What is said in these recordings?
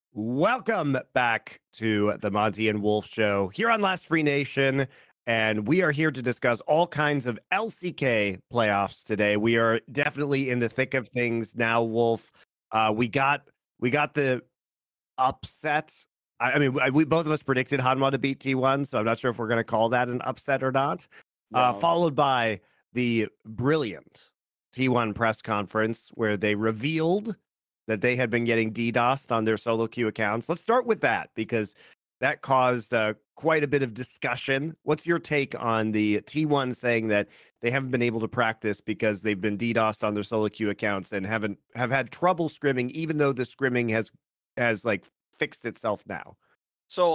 Welcome back to the Monty and Wolf Show here on Last Free Nation. And we are here to discuss all kinds of LCK playoffs today. We are definitely in the thick of things now, Wolf. We got the upset. We both of us predicted Hanwha to beat T1, so I'm not sure if we're going to call that an upset or not. Yeah. Followed by the brilliant T1 press conference where they revealed that they had been getting DDoSed on their solo queue accounts. Let's start with that because that caused quite a bit of discussion. What's your take on the T1 saying that they haven't been able to practice because they've been DDoSed on their solo queue accounts and have had trouble scrimming, even though the scrimming has like fixed itself now? So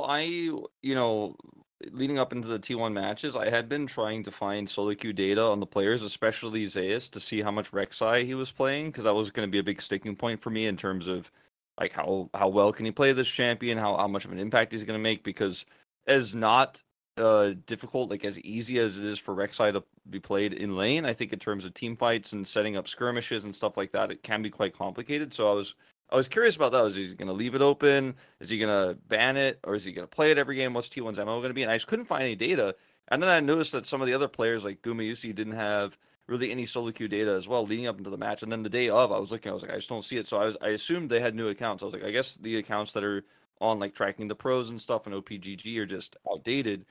leading up into the T1 matches, I had been trying to find solo queue data on the players, especially Zeus, to see how much Rek'Sai he was playing, because that was going to be a big sticking point for me in terms of like how well can he play this champion, how much of an impact he's going to make, because as not difficult, like as easy as it is for Rek'Sai to be played in lane, I think in terms of team fights and setting up skirmishes and stuff like that, it can be quite complicated. So I was curious about that. Is he going to leave it open? Is he going to ban it? Or is he going to play it every game? What's T1's MO going to be? And I just couldn't find any data. And then I noticed that some of the other players like Gumayusi didn't have really any solo queue data as well leading up into the match. And then the day of, I was like, I just don't see it. So I assumed they had new accounts. I was like, I guess the accounts that are on like tracking the pros and stuff and OPGG are just outdated.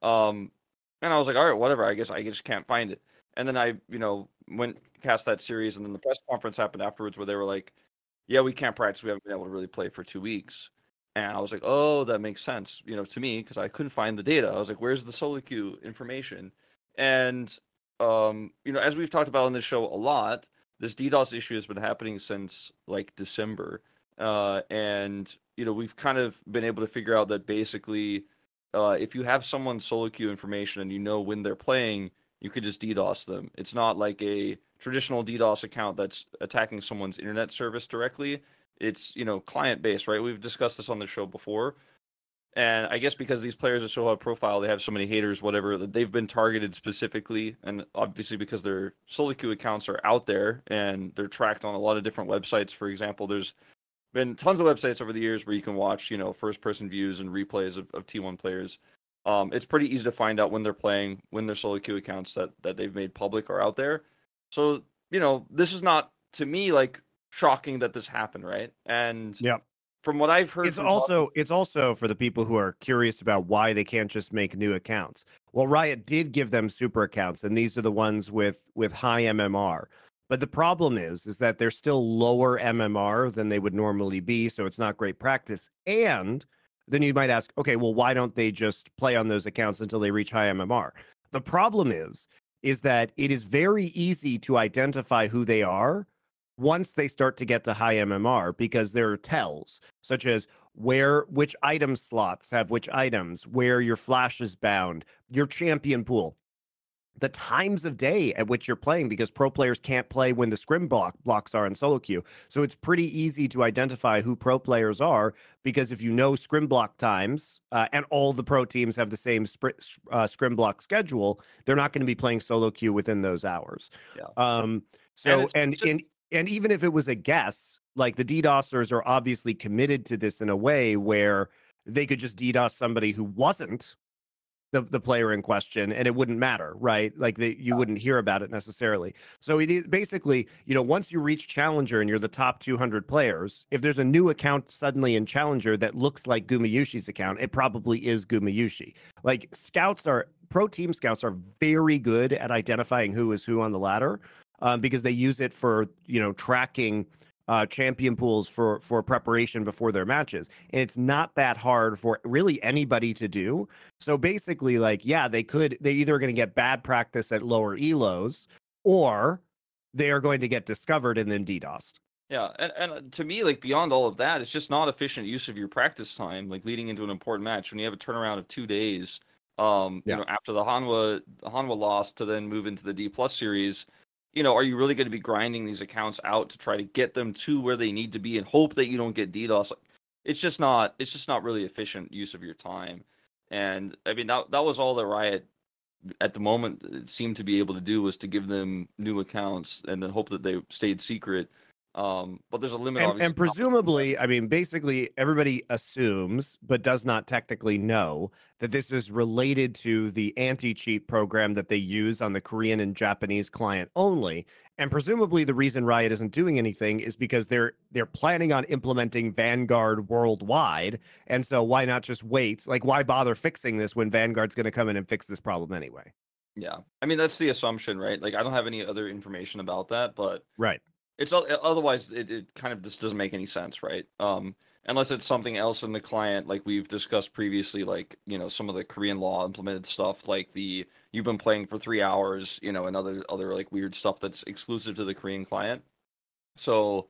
And I was like, all right, whatever. I guess I just can't find it. And then I, went cast that series. And then the press conference happened afterwards where they were like, yeah, we can't practice. We haven't been able to really play for 2 weeks. And I was like, oh, that makes sense, to me, because I couldn't find the data. I was like, where's the solo queue information? And, as we've talked about on this show a lot, this DDoS issue has been happening since like December. And, we've kind of been able to figure out that basically, if you have someone's solo queue information and you know when they're playing, you could just DDoS them. It's not like a traditional DDoS account that's attacking someone's internet service directly. It's, client based, right? We've discussed this on the show before. And I guess because these players are so high profile, they have so many haters, whatever, that they've been targeted specifically. And obviously because their solo queue accounts are out there and they're tracked on a lot of different websites. For example, there's been tons of websites over the years where you can watch, first person views and replays of T1 players. It's pretty easy to find out when they're playing, when their solo queue accounts that they've made public are out there. So, this is not, to me, like, shocking that this happened, right? And Yeah. from what I've heard It's also for the people who are curious about why they can't just make new accounts. Well, Riot did give them super accounts, and these are the ones with high MMR. But the problem is that they're still lower MMR than they would normally be, so it's not great practice. And then you might ask, okay, well, why don't they just play on those accounts until they reach high MMR? The problem is that it is very easy to identify who they are once they start to get to high MMR because there are tells such as which item slots have which items, where your flash is bound, your champion pool, the times of day at which you're playing, because pro players can't play when the scrim blocks are in solo queue. So it's pretty easy to identify who pro players are, because if you know scrim block times and all the pro teams have the same scrim block schedule, they're not going to be playing solo queue within those hours. Yeah. And even if it was a guess, like the DDoSers are obviously committed to this in a way where they could just DDoS somebody who wasn't the player in question and it wouldn't matter, right? Like you wouldn't hear about it necessarily. So it is basically, once you reach Challenger and you're the top 200 players, if there's a new account suddenly in Challenger that looks like Gumayushi's account, it probably is Gumayushi. Like pro team scouts are very good at identifying who is who on the ladder. Because they use it for tracking champion pools for preparation before their matches, and it's not that hard for really anybody to do. So basically, they're either going to get bad practice at lower elos, or they are going to get discovered and then DDoSed. Yeah, and to me, like, beyond all of that, it's just not efficient use of your practice time, like leading into an important match when you have a turnaround of 2 days. After the Hanwha loss to then move into the D Plus series. Are you really going to be grinding these accounts out to try to get them to where they need to be and hope that you don't get DDoS? It's just not really efficient use of your time. And I mean, that was all that Riot at the moment seemed to be able to do, was to give them new accounts and then hope that they stayed secret. But there's a limit, And obviously. presumably, I mean, basically everybody assumes, but does not technically know, that this is related to the anti-cheat program that they use on the Korean and Japanese client only. And presumably the reason Riot isn't doing anything is because they're planning on implementing Vanguard worldwide. And so why not just wait? Like, why bother fixing this when Vanguard's going to come in and fix this problem anyway? Yeah, I mean that's the assumption, right? Like I don't have any other information about that, but Right. it's otherwise it kind of just doesn't make any sense, right? Unless it's something else in the client, like we've discussed previously, like some of the Korean law implemented stuff, like the you've been playing for 3 hours, and other like weird stuff that's exclusive to the Korean client. So,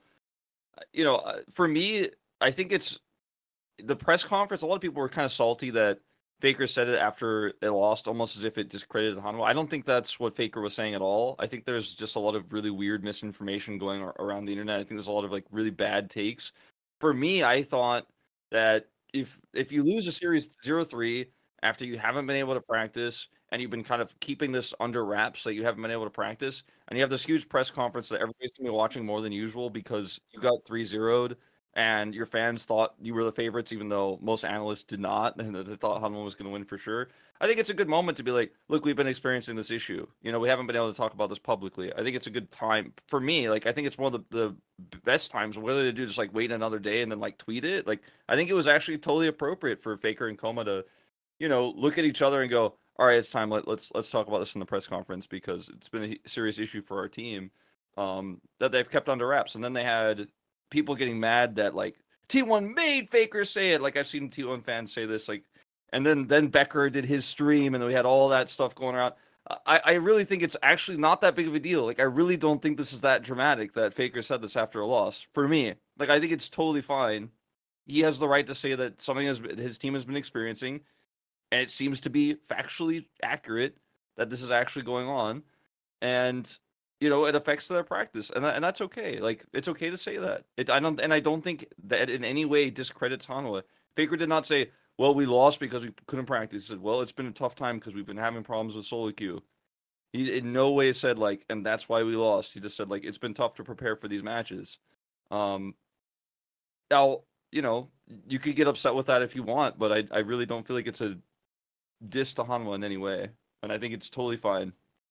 for me, I think it's the press conference. A lot of people were kind of salty that Faker said it after they lost, almost as if it discredited Hanwha. I don't think that's what Faker was saying at all. I think there's just a lot of really weird misinformation going around the internet. I think there's a lot of like really bad takes. For me, I thought that if you lose a series 0-3 after you haven't been able to practice and you've been kind of keeping this under wraps that you haven't been able to practice, and you have this huge press conference that everybody's gonna be watching more than usual because you got 3-0'd and your fans thought you were the favorites, even though most analysts did not, and they thought Hanwha was going to win for sure. I think it's a good moment to be like, look, we've been experiencing this issue. We haven't been able to talk about this publicly. I think it's a good time for me. Like, I think it's one of the best times. Whether they do just like wait another day and then like tweet it, like I think it was actually totally appropriate for Faker and Coma to, look at each other and go, all right, it's time. Let's talk about this in the press conference because it's been a serious issue for our team that they've kept under wraps. And then they had people getting mad that like T1 made Faker say it. Like I've seen T1 fans say this, like, and then Becker did his stream, and then we had all that stuff going around. I really think it's actually not that big of a deal. Like I really don't think this is that dramatic that Faker said this after a loss. For me, like I think it's totally fine. He has the right to say that something his team has been experiencing, and it seems to be factually accurate that this is actually going on, and it affects their practice, and that's okay. Like it's okay to say that. I don't think that in any way discredits Hanwha. Faker did not say, "Well, we lost because we couldn't practice." He said, "Well, it's been a tough time because we've been having problems with solo queue." He in no way said like, "And that's why we lost." He just said like, "It's been tough to prepare for these matches." Um, Now you could get upset with that if you want, but I really don't feel like it's a diss to Hanwha in any way, and I think it's totally fine.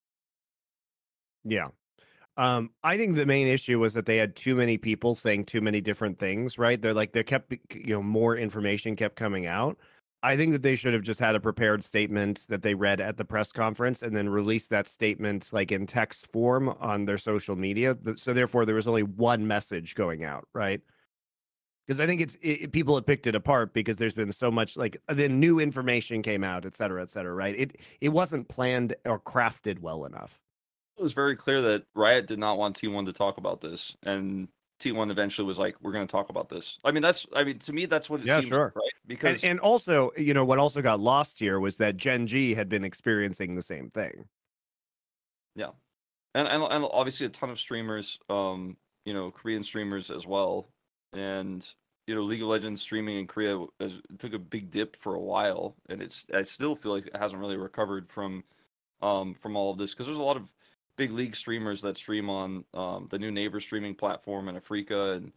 Yeah. I think the main issue was that they had too many people saying too many different things, right? They kept, more information kept coming out. I think that they should have just had a prepared statement that they read at the press conference and then released that statement like in text form on their social media. So therefore, there was only one message going out, right? Because I think people have picked it apart because there's been so much like the new information came out, et cetera, right? It wasn't planned or crafted well enough. It was very clear that Riot did not want T1 to talk about this, and T1 eventually was like, "We're going to talk about this." I mean, to me, that's what it Yeah, seems, sure. right? Because And also, what also got lost here was that Gen G had been experiencing the same thing. yeah, and obviously a ton of streamers, Korean streamers as well, and League of Legends streaming in Korea took a big dip for a while, and I still feel like it hasn't really recovered from all of this because there's a lot of big league streamers that stream on the new Naver streaming platform in Africa. And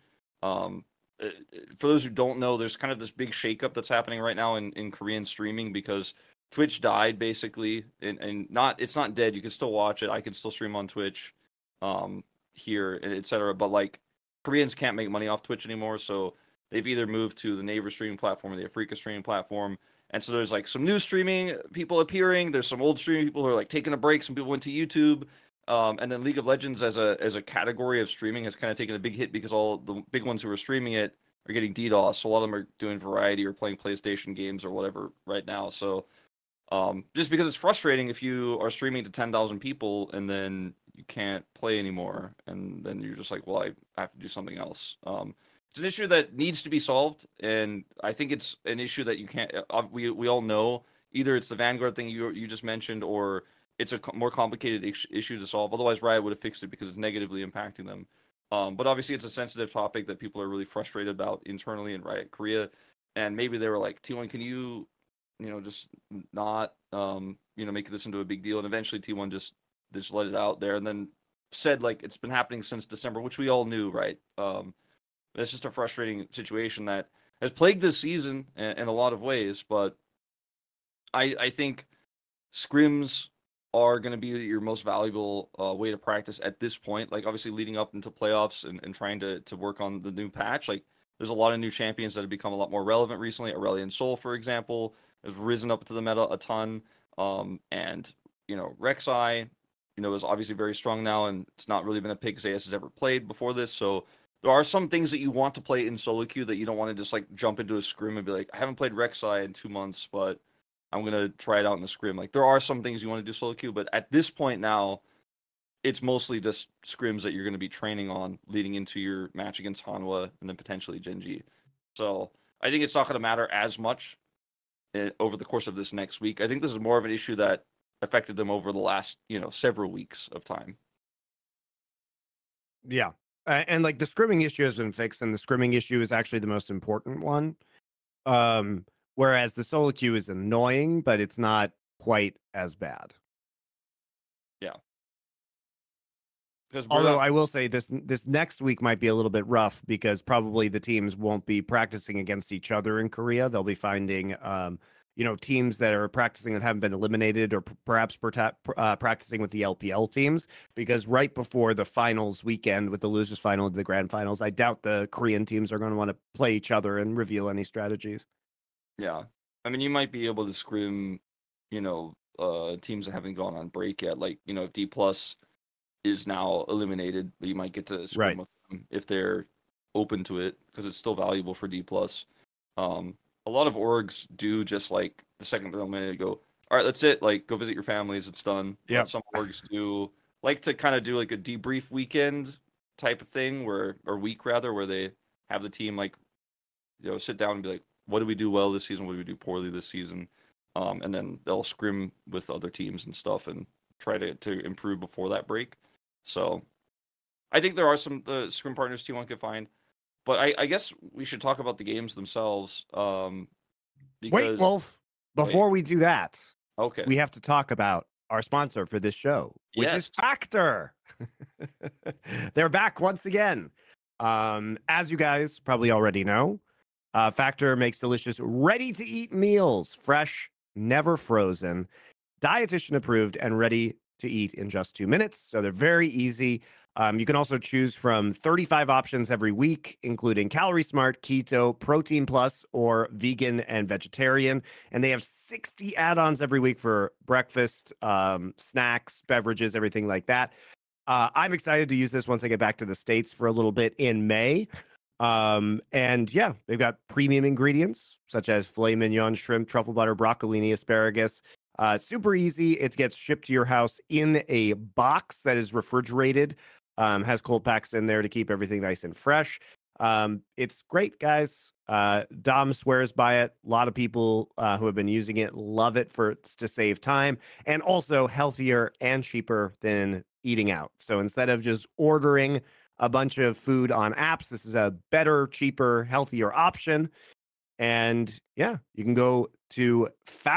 for those who don't know, there's kind of this big shakeup that's happening right now in Korean streaming because Twitch died basically, and it's not dead. You can still watch it. I can still stream on Twitch here, etc. But like Koreans can't make money off Twitch anymore, so they've either moved to the Naver streaming platform or the Africa streaming platform. And so there's like some new streaming people appearing. There's some old streaming people who are like taking a break. Some people went to YouTube. And then League of Legends as a category of streaming has kind of taken a big hit because all the big ones who are streaming it are getting DDoS. So a lot of them are doing variety or playing PlayStation games or whatever right now. So just because it's frustrating if you are streaming to 10,000 people and then you can't play anymore, and then you're just like, well, I have to do something else. It's an issue that needs to be solved, and I think it's an issue that you can't. We all know either it's the Vanguard thing you just mentioned, or it's a more complicated issue to solve. Otherwise, Riot would have fixed it because it's negatively impacting them. But obviously, it's a sensitive topic that people are really frustrated about internally in Riot Korea, and maybe they were like, T1, can you, just not, make this into a big deal? And eventually, T1 just let it out there, and then said like it's been happening since December, which we all knew, right? It's just a frustrating situation that has plagued this season in a lot of ways. But I think scrims are going to be your most valuable way to practice at this point. Like obviously leading up into playoffs and trying to work on the new patch. Like there's a lot of new champions that have become a lot more relevant recently. Aurelion Sol, for example, has risen up to the meta a ton. And Rek'Sai, is obviously very strong now, and it's not really been a pick Zeus has ever played before this. So there are some things that you want to play in solo queue that you don't want to just like jump into a scrim and be like, I haven't played Rek'Sai in 2 months, but I'm gonna try it out in the scrim. Like there are some things you want to do solo queue, but at this point now, it's mostly just scrims that you're going to be training on leading into your match against Hanwha and then potentially Gen G. So I think it's not going to matter as much over the course of this next week. I think this is more of an issue that affected them over the last, several weeks of time. Yeah. And like the scrimming issue has been fixed, and the scrimming issue is actually the most important one. Whereas the solo queue is annoying, but it's not quite as bad. Yeah. Although I will say this next week might be a little bit rough because probably the teams won't be practicing against each other in Korea. They'll be finding teams that are practicing that haven't been eliminated, or perhaps practicing with the LPL teams, because right before the finals weekend with the losers final to the grand finals, I doubt the Korean teams are going to want to play each other and reveal any strategies. Yeah. I mean, you might be able to scrim, teams that haven't gone on break yet. Like, if D+ is now eliminated, you might get to scrim with them if they're open to it, because it's still valuable for D+. A lot of orgs do just like the second they're eliminated go, all right, that's it. Like, go visit your families. It's done. Yeah. Some orgs do like to kind of do like a debrief weekend type of thing or week rather, where they have the team like, sit down and be like, what did we do well this season? What did we do poorly this season? And then they'll scrim with other teams and stuff and try to improve before that break. So I think there are some scrim partners T1 could find. But I guess we should talk about the games themselves. Wait, Wolf, before we do that, okay, we have to talk about our sponsor for this show, which is Factor. They're back once again. As you guys probably already know, Factor makes delicious, ready-to-eat meals, fresh, never frozen, dietitian approved, and ready to eat in just 2 minutes. So they're very easy. You can also choose from 35 options every week, including Calorie Smart, Keto, Protein Plus, or vegan and vegetarian. And they have 60 add-ons every week for breakfast, snacks, beverages, everything like that. I'm excited to use this once I get back to the States for a little bit in May. And yeah, they've got premium ingredients such as filet mignon, shrimp, truffle butter, broccolini, asparagus. Super easy. It gets shipped to your house in a box that is refrigerated. Has cold packs in there to keep everything nice and fresh. It's great, guys. Dom swears by it. A lot of people who have been using it love it to save time, and also healthier and cheaper than eating out. So instead of just ordering a bunch of food on apps, this is a better, cheaper, healthier option. And yeah, you can go to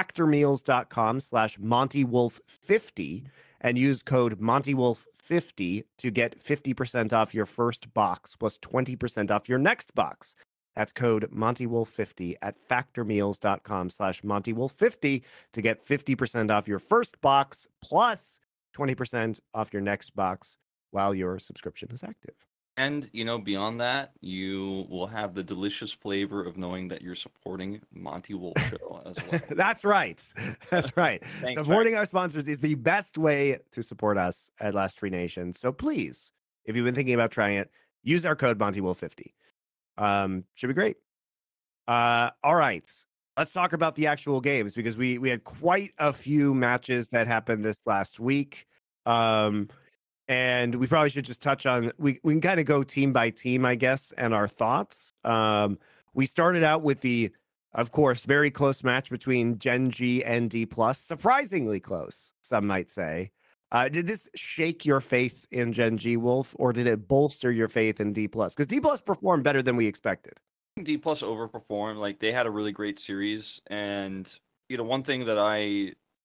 factormeals.com/MontyWolf50 and use code MontyWolf50 to get 50% off your first box plus 20% off your next box. That's code MontyWolf50 at factormeals.com/MontyWolf50 to get 50% off your first box plus 20% off your next box while your subscription is active. And, beyond that, you will have the delicious flavor of knowing that you're supporting Monty Wolf Show as well. That's right. That's right. Thanks, supporting our sponsors is the best way to support us at Last Free Nation. So please, if you've been thinking about trying it, use our code MontyWolf50. Should be great. All right. Let's talk about the actual games, because we had quite a few matches that happened this last week. And we probably should just touch on, we can kind of go team by team, I guess, and our thoughts. We started out with the, of course, very close match between Gen G and D+. Surprisingly close, some might say. Did this shake your faith in Gen G, Wolf, or did it bolster your faith in D+? Because D+ performed better than we expected. D+ overperformed. Like, they had a really great series. And, one thing that I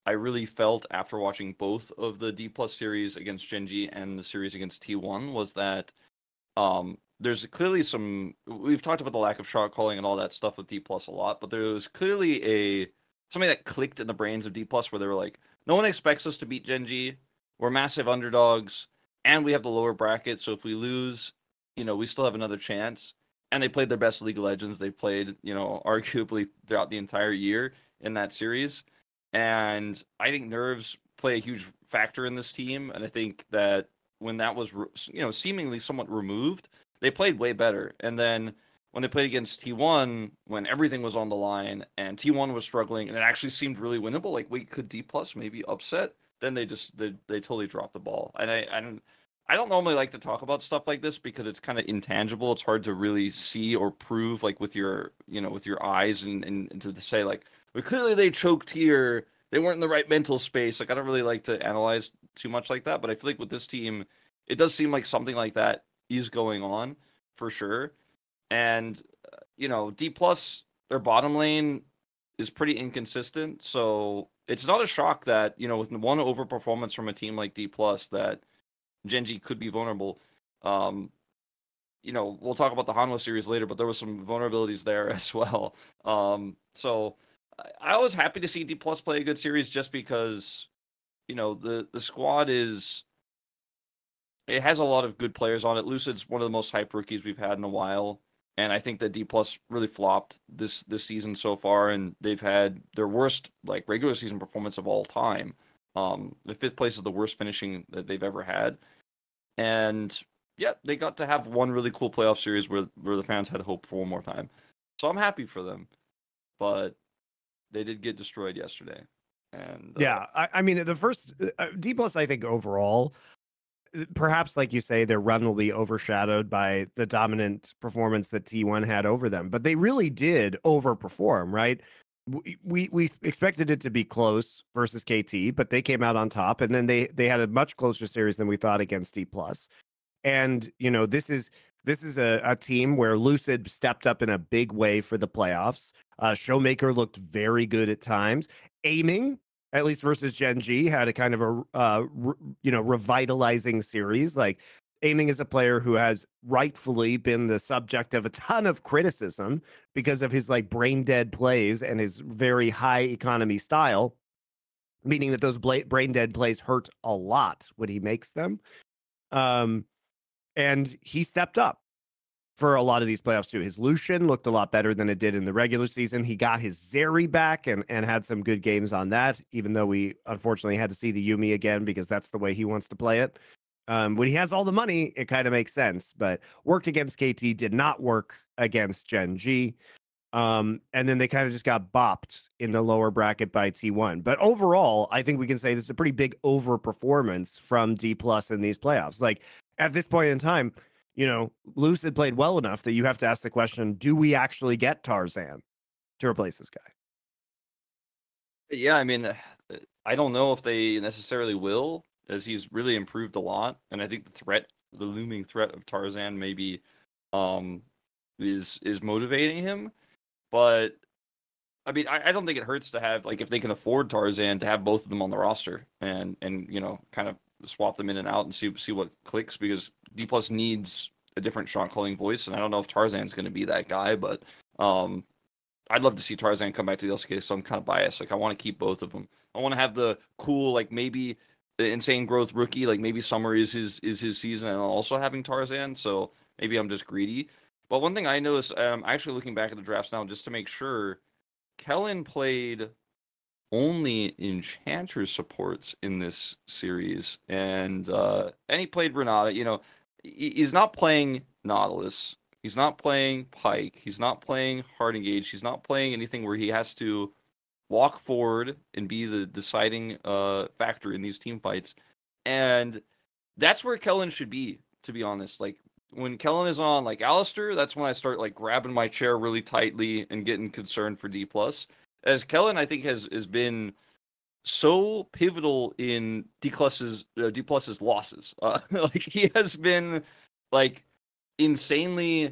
I really felt after watching both of the D plus series against Gen G and the series against T1 was that there's clearly we've talked about the lack of shot calling and all that stuff with D plus a lot, but there was clearly something that clicked in the brains of D plus where they were like, no one expects us to beat Gen G. We're massive underdogs, and we have the lower bracket, so if we lose, we still have another chance. And they played their best League of Legends they've played, arguably throughout the entire year in that series. And I think nerves play a huge factor in this team. And I think that when that was, seemingly somewhat removed, they played way better. And then when they played against T1, when everything was on the line and T1 was struggling and it actually seemed really winnable, like, wait, could D plus maybe upset? Then they totally dropped the ball. And I don't normally like to talk about stuff like this because it's kind of intangible. It's hard to really see or prove, like, with your eyes and to say, like, well, clearly they choked here. They weren't in the right mental space. Like, I don't really like to analyze too much like that. But I feel like with this team, it does seem like something like that is going on for sure. And, D plus, their bottom lane is pretty inconsistent. So it's not a shock that, with one overperformance from a team like D plus that Gen G could be vulnerable. We'll talk about the Hanwha series later, but there was some vulnerabilities there as well. So I was happy to see D plus play a good series just because, the squad it has a lot of good players on it. Lucid's one of the most hyped rookies we've had in a while. And I think that D plus really flopped this season so far, and they've had their worst regular season performance of all time. The 5th place is the worst finishing that they've ever had. And yeah, they got to have one really cool playoff series where the fans had hope for one more time. So I'm happy for them. But they did get destroyed yesterday. And yeah, I mean, the first D plus, I think overall, perhaps like you say, their run will be overshadowed by the dominant performance that T1 had over them. But they really did overperform, right? We expected it to be close versus KT, but they came out on top, and then they had a much closer series than we thought against D plus. And this is a team where Lucid stepped up in a big way for the playoffs. Showmaker looked very good at times. Aiming, at least versus Gen G, had a kind of a revitalizing series. Like, Aiming is a player who has rightfully been the subject of a ton of criticism because of his brain dead plays and his very high economy style, meaning that those brain dead plays hurt a lot when he makes them. And he stepped up for a lot of these playoffs too. His Lucian looked a lot better than it did in the regular season. He got his Zeri back and had some good games on that, even though we unfortunately had to see the Yuumi again because that's the way he wants to play it. When he has all the money, it kind of makes sense, but worked against KT, did not work against Gen G. And then they kind of just got bopped in the lower bracket by T1. But overall, I think we can say this is a pretty big overperformance from D plus in these playoffs. Like, at this point in time, Lucid played well enough that you have to ask the question, do we actually get Tarzan to replace this guy? Yeah, I mean, I don't know if they necessarily will, as he's really improved a lot. And I think the looming threat of Tarzan maybe is motivating him. But I mean, I don't think it hurts to have, if they can afford Tarzan, to have both of them on the roster and kind of swap them in and out and see what clicks, because D plus needs a different shot calling voice, and I don't know if Tarzan's going to be that guy, but I'd love to see Tarzan come back to the LCK, so I'm kind of biased. I want to keep both of them. I want to have the cool, maybe the insane growth rookie, maybe summer is his season, and also having Tarzan, so maybe I'm just greedy. But one thing I noticed, actually looking back at the drafts now, just to make sure, Kellen played only Enchanter supports in this series, and he played Renata. He's not playing Nautilus, he's not playing Pyke, he's not playing Hard Engage, he's not playing anything where he has to walk forward and be the deciding factor in these team fights, and that's where Kellen should be, to be honest. When Kellen is on Alistar, that's when I start grabbing my chair really tightly and getting concerned for D plus. As Kellen, I think, has been so pivotal in D plus's losses. He has been insanely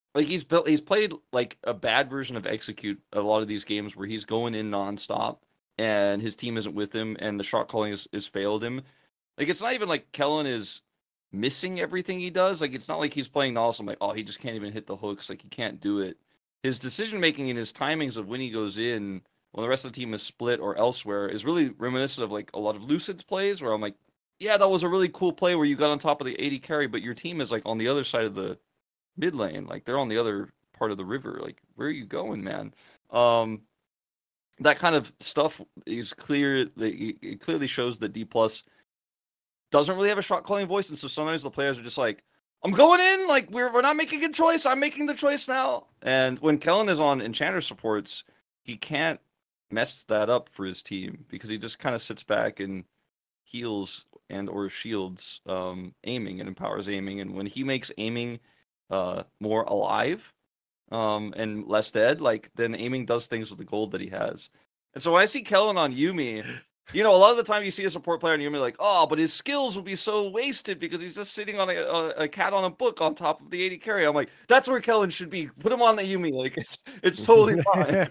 he's played a bad version of Execute a lot of these games where he's going in nonstop and his team isn't with him, and the shot calling is failed him. Like, it's not even like Kellen is missing everything he does. Like, it's not like he's playing Nautilus. I'm like, oh, he just can't even hit the hooks. Like, he can't do it. His decision making and his timings of when he goes in, when the rest of the team is split or elsewhere, is really reminiscent of like a lot of Lucid's plays, where I'm like, yeah, that was a really cool play where you got on top of the AD carry, but your team is like on the other side of the mid lane. Like, they're on the other part of the river. Like, where are you going, man? That kind of stuff is clear. It clearly shows that D Plus doesn't really have a shot calling voice, and so sometimes the players are just like, I'm going in, like we're not making a choice, I'm making the choice now. And when Kellen is on Enchanter supports, he can't mess that up for his team because he just kind of sits back and heals and or shields aiming and empowers aiming. And when he makes aiming more alive and less dead, like, then aiming does things with the gold that he has. And so when I see Kellen on Yuumi, you know, a lot of the time you see a support player and you're like, oh, but his skills will be so wasted because he's just sitting on a cat on a book on top of the AD carry. I'm like, that's where Kellen should be. Put him on the Yuumi. Like, it's totally fine.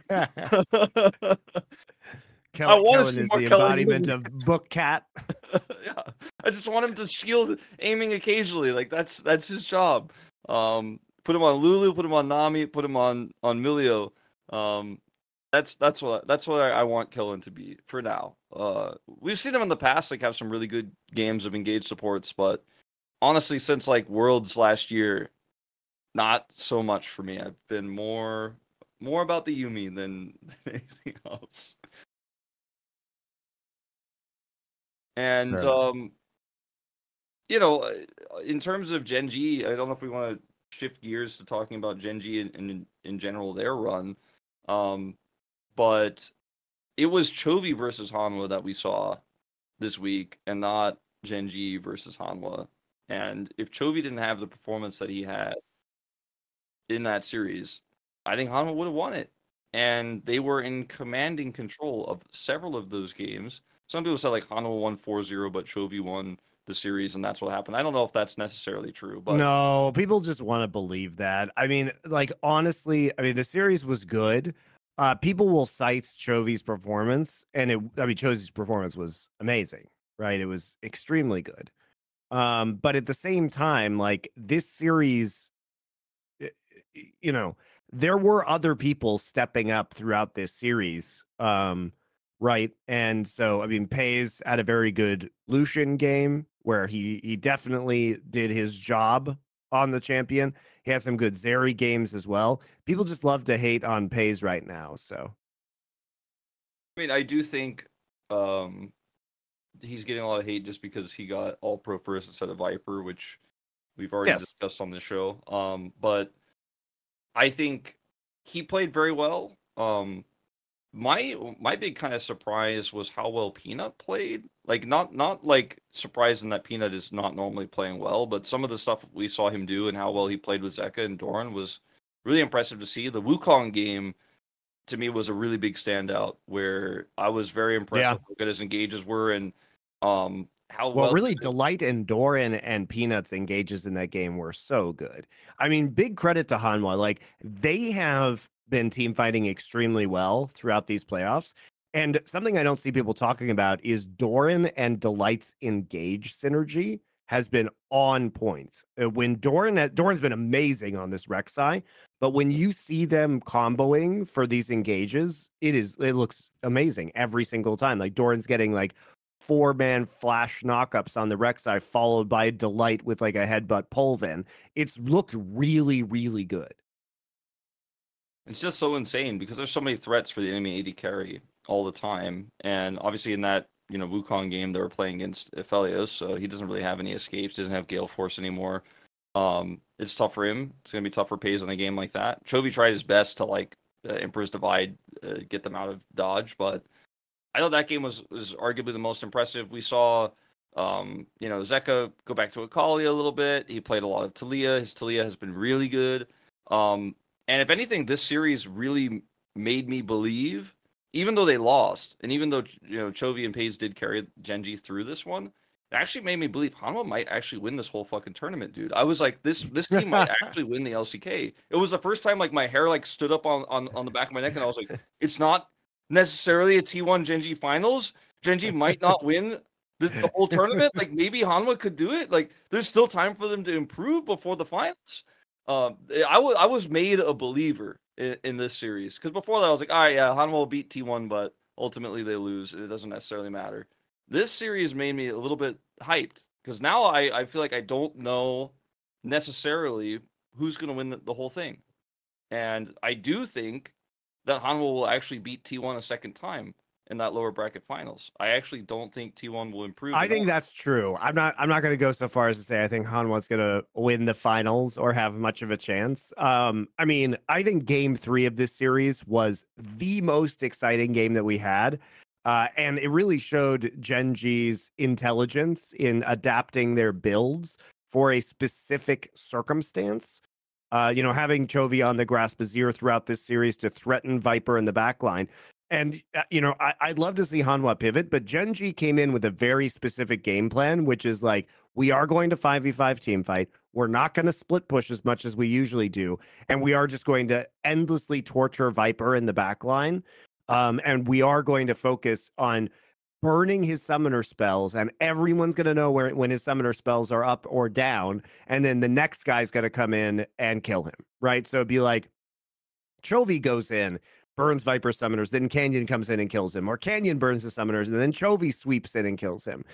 Kellen is the embodiment of book cat. Yeah, I just want him to shield aiming occasionally. Like, that's his job. Put him on Lulu, put him on Nami, put him on Milio. That's what I want Kellen to be for now. We've seen him in the past like have some really good games of engaged supports, but honestly, since like Worlds last year, not so much for me. I've been more about the Yuumi than anything else. And you know, in terms of Gen G, I don't know if we want to shift gears to talking about Gen G and in general their run. But it was Chovy versus Hanwha that we saw this week, and not Gen G versus Hanwha. And if Chovy didn't have the performance that he had in that series, I think Hanwha would have won it. And they were in commanding control of several of those games. Some people said like Hanwha won 4-0, but Chovy won the series, and that's what happened. I don't know if that's necessarily true, but no, people just want to believe that. I mean, like, honestly, I mean, the series was good. People will cite Chovy's performance, and Chovy's performance was amazing, right? It was extremely good. But at the same time, like, this series, you know, there were other people stepping up throughout this series, right? And so, I mean, Pays had a very good Lucian game where he definitely did his job on the champion. He had some good Zeri games as well. People just love to hate on Pays right now. So, I mean, I do think he's getting a lot of hate just because he got All Pro first instead of Viper, which we've already discussed on the show. But I think he played very well. My big kind of surprise was how well Peanut played. Like, not like surprising that Peanut is not normally playing well, but some of the stuff we saw him do and how well he played with Zeka and Doran was really impressive to see. The Wukong game, to me, was a really big standout where I was very impressed with how good his engages were and how well really Delight and Doran and Peanuts engages in that game were so good. I mean, big credit to Hanwha. Like, they have been team fighting extremely well throughout these playoffs. And something I don't see people talking about is Doran and Delight's engage synergy has been on point. When Doran's been amazing on this Rek'Sai, but when you see them comboing for these engages, it looks amazing every single time. Like, Doran's getting like 4-man flash knockups on the Rek'Sai, followed by Delight with like a headbutt Polvin. It's looked really, really good. It's just so insane because there's so many threats for the enemy AD carry all the time. And obviously in that, you know, Wukong game, they were playing against Aphelios, so he doesn't really have any escapes, doesn't have Gale Force anymore. It's tough for him. It's going to be tough for Pays in a game like that. Chovy tried his best to, like, Emperor's Divide, get them out of dodge, but I thought that game was arguably the most impressive. We saw, you know, Zeka go back to Akali a little bit. He played a lot of Taliyah. His Taliyah has been really good. And if anything, this series really made me believe, even though they lost, and even though, you know, Chovy and Pays did carry Gen G through this one, it actually made me believe Hanwha might actually win this whole fucking tournament, dude. I was like, this team might actually win the LCK. It was the first time like my hair like stood up on the back of my neck, and I was like, it's not necessarily a T1 Gen.G finals. Gen.G might not win the whole tournament. Like maybe Hanwha could do it. Like there's still time for them to improve before the finals. I was made a believer in this series because before that I was like, all right, yeah, Hanwha will beat T1, but ultimately they lose. It doesn't necessarily matter. This series made me a little bit hyped because now I feel like I don't know necessarily who's going to win the whole thing. And I do think that Hanwha will actually beat T1 a second time in that lower bracket finals. I actually don't think T1 will improve. I think that's true. I'm not going to go so far as to say I think Hanwha's going to win the finals or have much of a chance. I mean, I think game 3 of this series was the most exciting game that we had. And it really showed Gen.G's intelligence in adapting their builds for a specific circumstance. Having Chovy on the Grasp Azir throughout this series to threaten Viper in the backline. And, I'd love to see Hanwha pivot, but Gen.G came in with a very specific game plan, which is like, we are going to 5v5 team fight. We're not going to split push as much as we usually do. And we are just going to endlessly torture Viper in the backline. And we are going to focus on burning his summoner spells, and everyone's going to know when his summoner spells are up or down, and then the next guy's going to come in and kill him, right? So it'd be like Chovy goes in, burns Viper summoners, then Canyon comes in and kills him, or Canyon burns the summoners, and then Chovy sweeps in and kills him.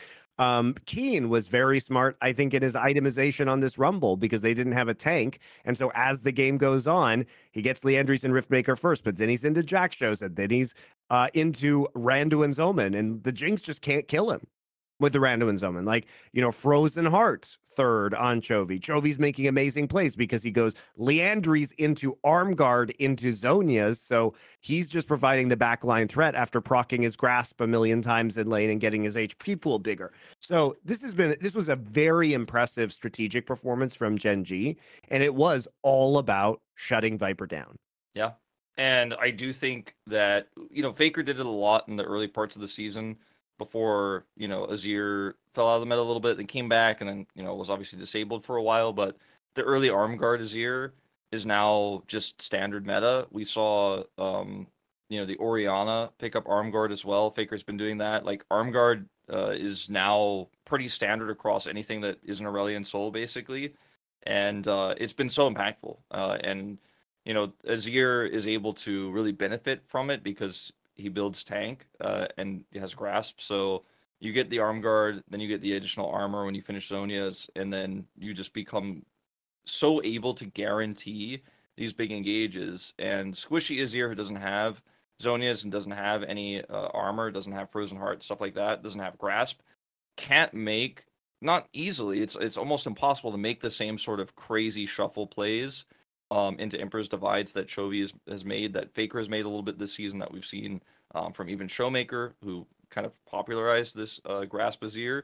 Keen was very smart, I think, in his itemization on this Rumble because they didn't have a tank. And so as the game goes on, he gets Liandry's and Riftmaker first, but then he's into Jak'Shoz, and then he's into Randuin's Omen, and the Jinx just can't kill him with the Randuin's Omen. Like, Frozen Heart third on Chovy. Chovy's making amazing plays because he goes Liandry's into Armguard into Zhonya's, so he's just providing the backline threat after proccing his Grasp a million times in lane and getting his HP pool bigger. So this was a very impressive strategic performance from Gen.G, and it was all about shutting Viper down. Yeah. And I do think that, Faker did it a lot in the early parts of the season before, Azir fell out of the meta a little bit, then came back and then, was obviously disabled for a while. But the early Armguard Azir is now just standard meta. We saw, the Orianna pick up Armguard as well. Faker's been doing that. Like, Armguard is now pretty standard across anything that is an Aurelion Soul, basically. And it's been so impactful. And Azir is able to really benefit from it because he builds tank and has Grasp. So you get the Armguard, then you get the additional armor when you finish Zhonya's, and then you just become so able to guarantee these big engages. And Squishy Azir, who doesn't have Zhonya's and doesn't have any armor, doesn't have Frozen Heart, stuff like that, doesn't have Grasp, can't make, not easily, it's almost impossible to make the same sort of crazy shuffle plays into Emperor's Divides that Chovy has made, that Faker has made a little bit this season, that we've seen from even Showmaker, who kind of popularized this Grasp Azir.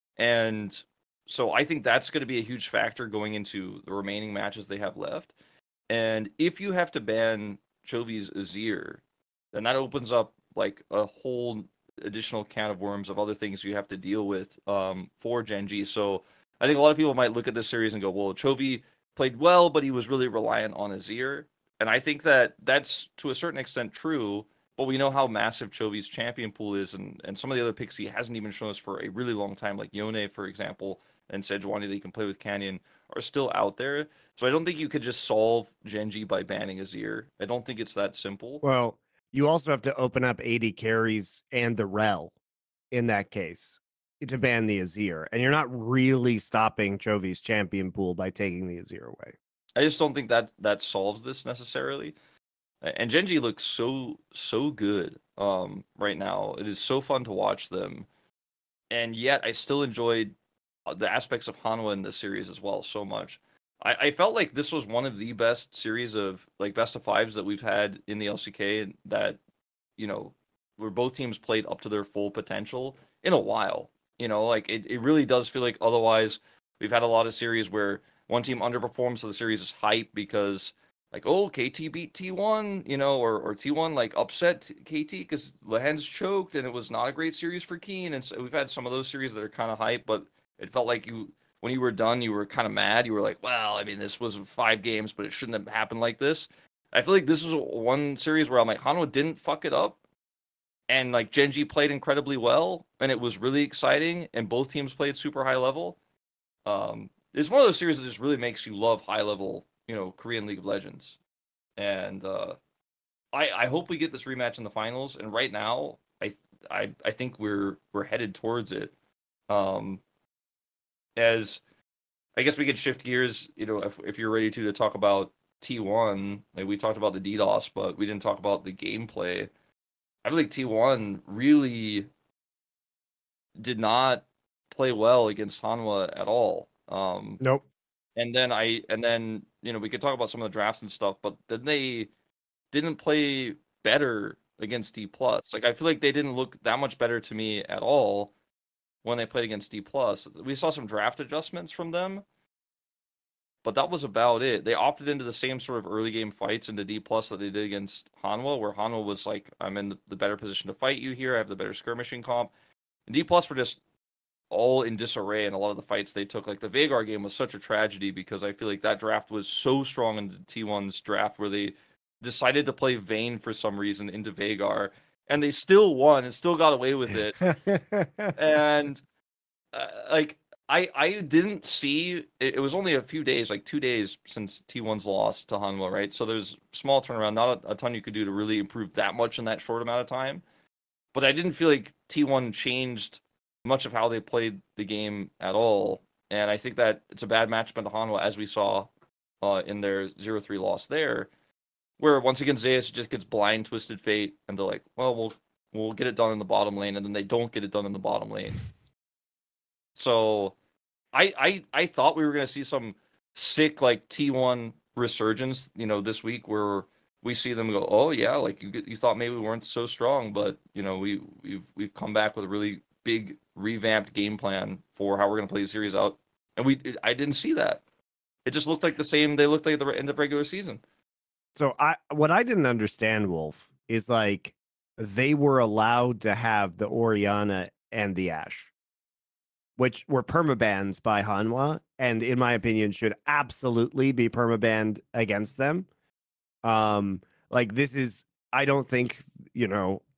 And so I think that's going to be a huge factor going into the remaining matches they have left. And if you have to ban Chovy's Azir, then that opens up like a whole additional can of worms of other things you have to deal with for Gen.G. So I think a lot of people might look at this series and go, well, Chovy played well, but he was really reliant on Azir. And I think that that's to a certain extent true, but we know how massive Chovy's champion pool is, and some of the other picks he hasn't even shown us for a really long time, like Yone, for example, and Sejuani that you can play with Canyon, are still out there. So I don't think you could just solve Gen.G by banning Azir. I don't think it's that simple. Well, you also have to open up 80 carries and the Rel in that case to ban the Azir, and you're not really stopping Chovy's champion pool by taking the Azir away. I just don't think that solves this necessarily. And Gen.G looks so good right now. It is so fun to watch them, and yet I still enjoyed the aspects of Hanwha in this series as well so much. I felt like this was one of the best series of like best of fives that we've had in the LCK, that where both teams played up to their full potential in a while. Like it really does feel like otherwise we've had a lot of series where one team underperforms, so the series is hype because like, oh, KT beat T1, or T1 like upset KT because Lehend's choked and it was not a great series for Keen. And so we've had some of those series that are kind of hype, but it felt like when you were done, you were kind of mad. You were like, well, I mean, this was 5 games, but it shouldn't have happened like this. I feel like this was one series where I'm like, Hanwha didn't fuck it up, and like Genji played incredibly well, and it was really exciting, and both teams played super high level. It's one of those series that just really makes you love high level, Korean League of Legends. And I hope we get this rematch in the finals. And right now, I think we're headed towards it. As I guess we could shift gears, if you're ready to talk about T1. Like we talked about the DDoS, but we didn't talk about the gameplay. I feel like T1 really did not play well against Hanwha at all. Nope. And then we could talk about some of the drafts and stuff, but then they didn't play better against D plus. Like I feel like they didn't look that much better to me at all when they played against D plus. We saw some draft adjustments from them, but that was about it. They opted into the same sort of early game fights into D plus that they did against Hanwha, where Hanwha was like, I'm in the better position to fight you here. I have the better skirmishing comp. And D plus were just all in disarray in a lot of the fights they took. Like the Veigar game was such a tragedy because I feel like that draft was so strong in the T1's draft where they decided to play Vayne for some reason into Veigar, and they still won and still got away with it. And I didn't see it was only a few days, like 2 days since T1's loss to Hanwha, right? So there's small turnaround, not a ton you could do to really improve that much in that short amount of time. But I didn't feel like T1 changed much of how they played the game at all. And I think that it's a bad matchup into Hanwha, as we saw in their 0-3 loss there, where once again Zeus just gets blind twisted fate, and they're like, well, we'll get it done in the bottom lane, and then they don't get it done in the bottom lane. So I thought we were going to see some sick like T1 resurgence, this week where we see them go, oh yeah, like you thought maybe we weren't so strong, but we've come back with a really big revamped game plan for how we're going to play the series out, and I didn't see that. It just looked like the same. They looked like at the end of regular season. So what I didn't understand, Wolf, is like they were allowed to have the Orianna and the Ashe, which were permabans by Hanwha, and in my opinion should absolutely be permabanned against them. Like this is, I don't think, in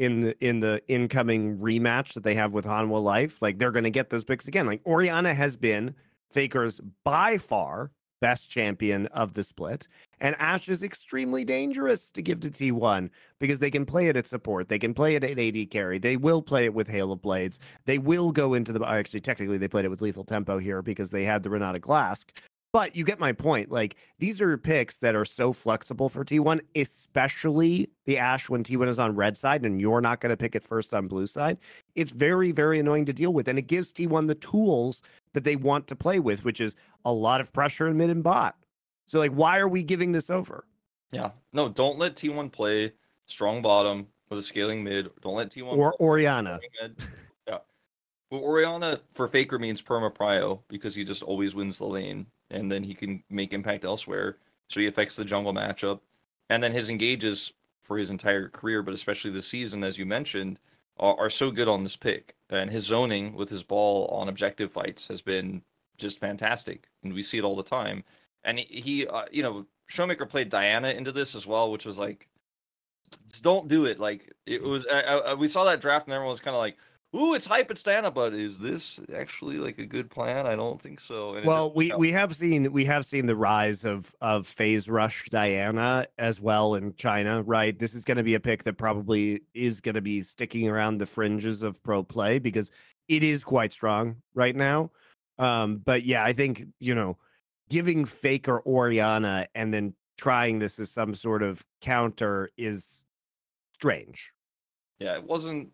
the incoming rematch that they have with Hanwha Life, like they're going to get those picks again. Like Orianna has been Faker's by far best champion of the split, and Ashe is extremely dangerous to give to T1 because they can play it at support, they can play it at AD carry, they will play it with Hail of Blades, they will go into the, actually technically they played it with Lethal Tempo here because they had the Renata Glask. But you get my point. Like, these are picks that are so flexible for T1, especially the Ashe when T1 is on red side and you're not going to pick it first on blue side. It's very, very annoying to deal with. And it gives T1 the tools that they want to play with, which is a lot of pressure in mid and bot. So, like, why are we giving this over? Yeah. No, don't let T1 play strong bottom with a scaling mid. Don't let T1 or Orianna. Yeah. Well, Orianna for Faker means perma prio because he just always wins the lane, and then he can make impact elsewhere. So he affects the jungle matchup. And then his engages for his entire career, but especially this season, as you mentioned, are so good on this pick. And his zoning with his ball on objective fights has been just fantastic. And we see it all the time. And he Showmaker played Diana into this as well, which was like, don't do it. Like, it was, we saw that draft and everyone was kind of like, ooh, it's hype, it's Diana, but is this actually like a good plan? I don't think so. And well, we have seen the rise of phase rush Diana as well in China, right? This is going to be a pick that probably is going to be sticking around the fringes of pro play because it is quite strong right now. But yeah, I think, giving Faker Orianna and then trying this as some sort of counter is strange. Yeah, it wasn't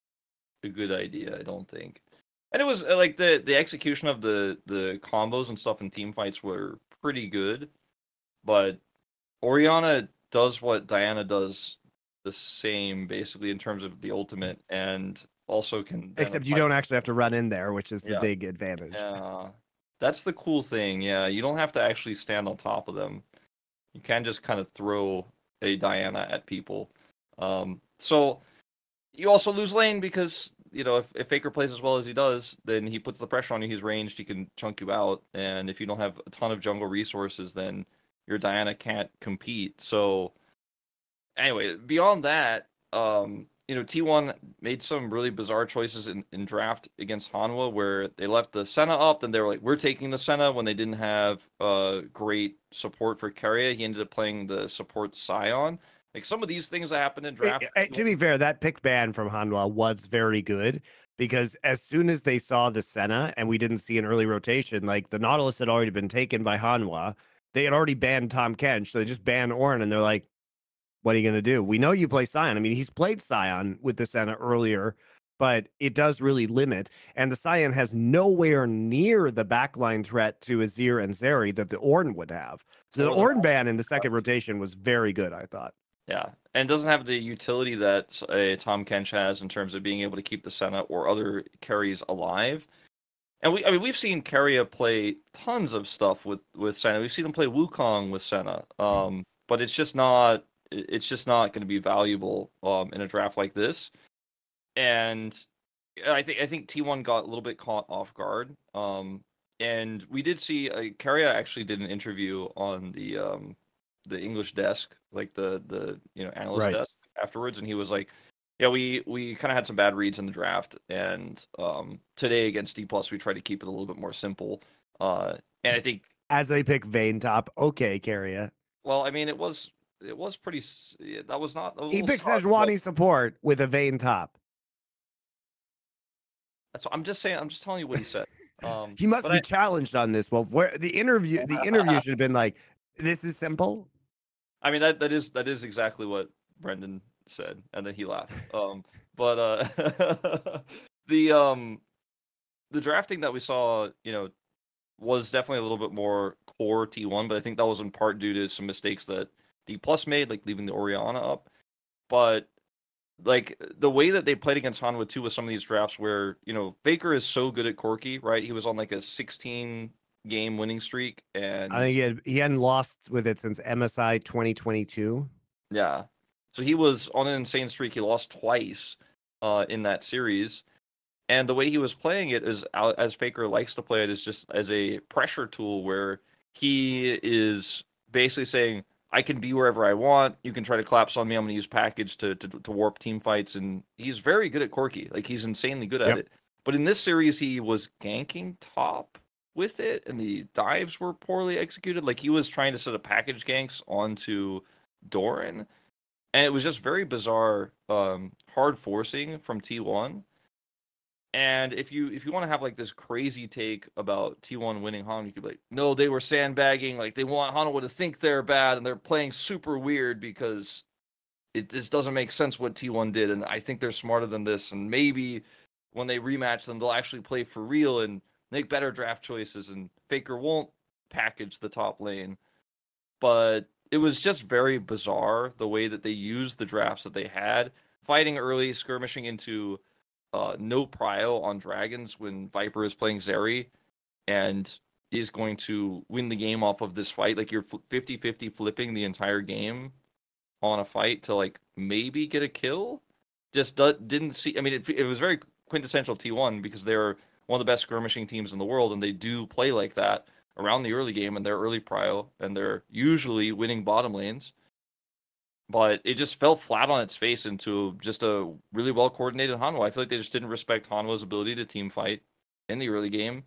a good idea, I don't think. And it was like the execution of the combos and stuff in team fights were pretty good, but Orianna does what Diana does the same basically in terms of the ultimate, and also can except you don't actually have to run in there, which is the big advantage. Yeah, that's the cool thing. Yeah, you don't have to actually stand on top of them. You can just kind of throw a Diana at people. So you also lose lane because, if Faker plays as well as he does, then he puts the pressure on you. He's ranged, he can chunk you out. And if you don't have a ton of jungle resources, then your Diana can't compete. So anyway, beyond that, T1 made some really bizarre choices in draft against Hanwha where they left the Senna up and they were like, we're taking the Senna when they didn't have great support for Keria. He ended up playing the support Scion. Like some of these things that happened in draft. To be fair, that pick ban from Hanwha was very good because as soon as they saw the Senna and we didn't see an early rotation, like the Nautilus had already been taken by Hanwha. They had already banned Tahm Kench, so they just banned Ornn and they're like, what are you going to do? We know you play Scion. I mean, he's played Scion with the Senna earlier, but it does really limit. And the Scion has nowhere near the backline threat to Azir and Zeri that the Ornn would have. So the Ornn ban in the second rotation was very good, I thought. Yeah, and doesn't have the utility that a Tahm Kench has in terms of being able to keep the Senna or other carries alive. And we've seen Keria play tons of stuff with Senna. We've seen him play Wukong with Senna. But it's just not going to be valuable in a draft like this. And I think T1 got a little bit caught off guard. And we did see Keria actually did an interview on the English desk, like the analyst desk afterwards, and he was like, yeah, we kind of had some bad reads in the draft, and today against D+, we tried to keep it a little bit more simple. And I think as they pick Vayne top, okay, Keria. Well, I mean, it was pretty. That was not. He picked Sejuani support with a Vayne top. That's what I'm just saying. I'm just telling you what he said. He must be challenged on this. Well, where the interview should have been like, "This is simple." I mean, that is exactly what Brendan said, and then he laughed. But the drafting that we saw, was definitely a little bit more core T1, but I think that was in part due to some mistakes that D+ made, like leaving the Orianna up. But like the way that they played against Hanwha too with some of these drafts where, Faker is so good at Corki, right? He was on like a 16 game winning streak, and I think he hadn't lost with it since MSI 2022. Yeah. So he was on an insane streak. He lost twice in that series. And the way he was playing it is, as Faker likes to play it, is just as a pressure tool where he is basically saying, I can be wherever I want. You can try to collapse on me. I'm going to use package to warp team fights. And he's very good at Corki. Like, he's insanely good at it. But in this series, he was ganking top with it, and the dives were poorly executed. Like, he was trying to set up package ganks onto Doran. And it was just very bizarre, hard forcing from T1. And if you want to have like this crazy take about T1 winning Hanwha, you could be like, no, they were sandbagging. Like, they want Hanwha to think they're bad, and they're playing super weird because this doesn't make sense what T1 did. And I think they're smarter than this. And maybe when they rematch them, they'll actually play for real and make better draft choices. And Faker won't package the top lane. But it was just very bizarre the way that they used the drafts that they had, fighting early, skirmishing into no prio on dragons when Viper is playing Zeri and is going to win the game off of this fight. Like, you're 50-50 flipping the entire game on a fight to like maybe get a kill. Just didn't see. I mean, it was very quintessential T1 because they're one of the best skirmishing teams in the world, and they do play like that around the early game, and they're early prio, and they're usually winning bottom lanes. But it just fell flat on its face into just a really well-coordinated Hanwha. I feel like they just didn't respect Hanwha's ability to team fight in the early game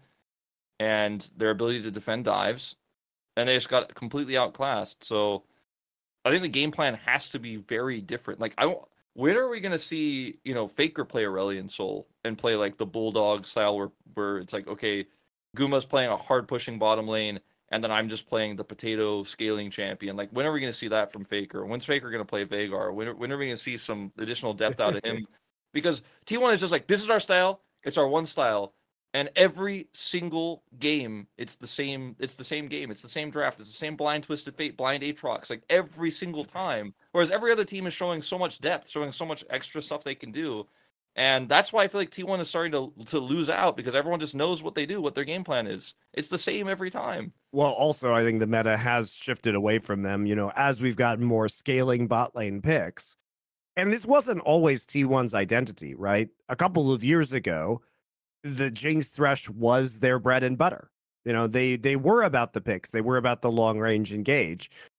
and their ability to defend dives, and they just got completely outclassed. So I think the game plan has to be very different. Like, when are we going to see, Faker play Aurelion Sol and play like the Bulldog style where it's like, okay, Guma's playing a hard-pushing bottom lane, and then I'm just playing the potato scaling champion. Like, when are we going to see that from Faker? When's Faker going to play Veigar? When are we going to see some additional depth out of him? Because T1 is just like, this is our style. It's our one style. And every single game, it's the same game. It's the same draft. It's the same blind Twisted Fate, blind Aatrox, like every single time. Whereas every other team is showing so much depth, showing so much extra stuff they can do. And that's why I feel like T1 is starting to lose out, because everyone just knows what they do, what their game plan is. It's the same every time. Well, also, I think the meta has shifted away from them, as we've gotten more scaling bot lane picks. And this wasn't always T1's identity, right? A couple of years ago, the Jinx Thresh was their bread and butter. They were about the picks. They were about the long range engage.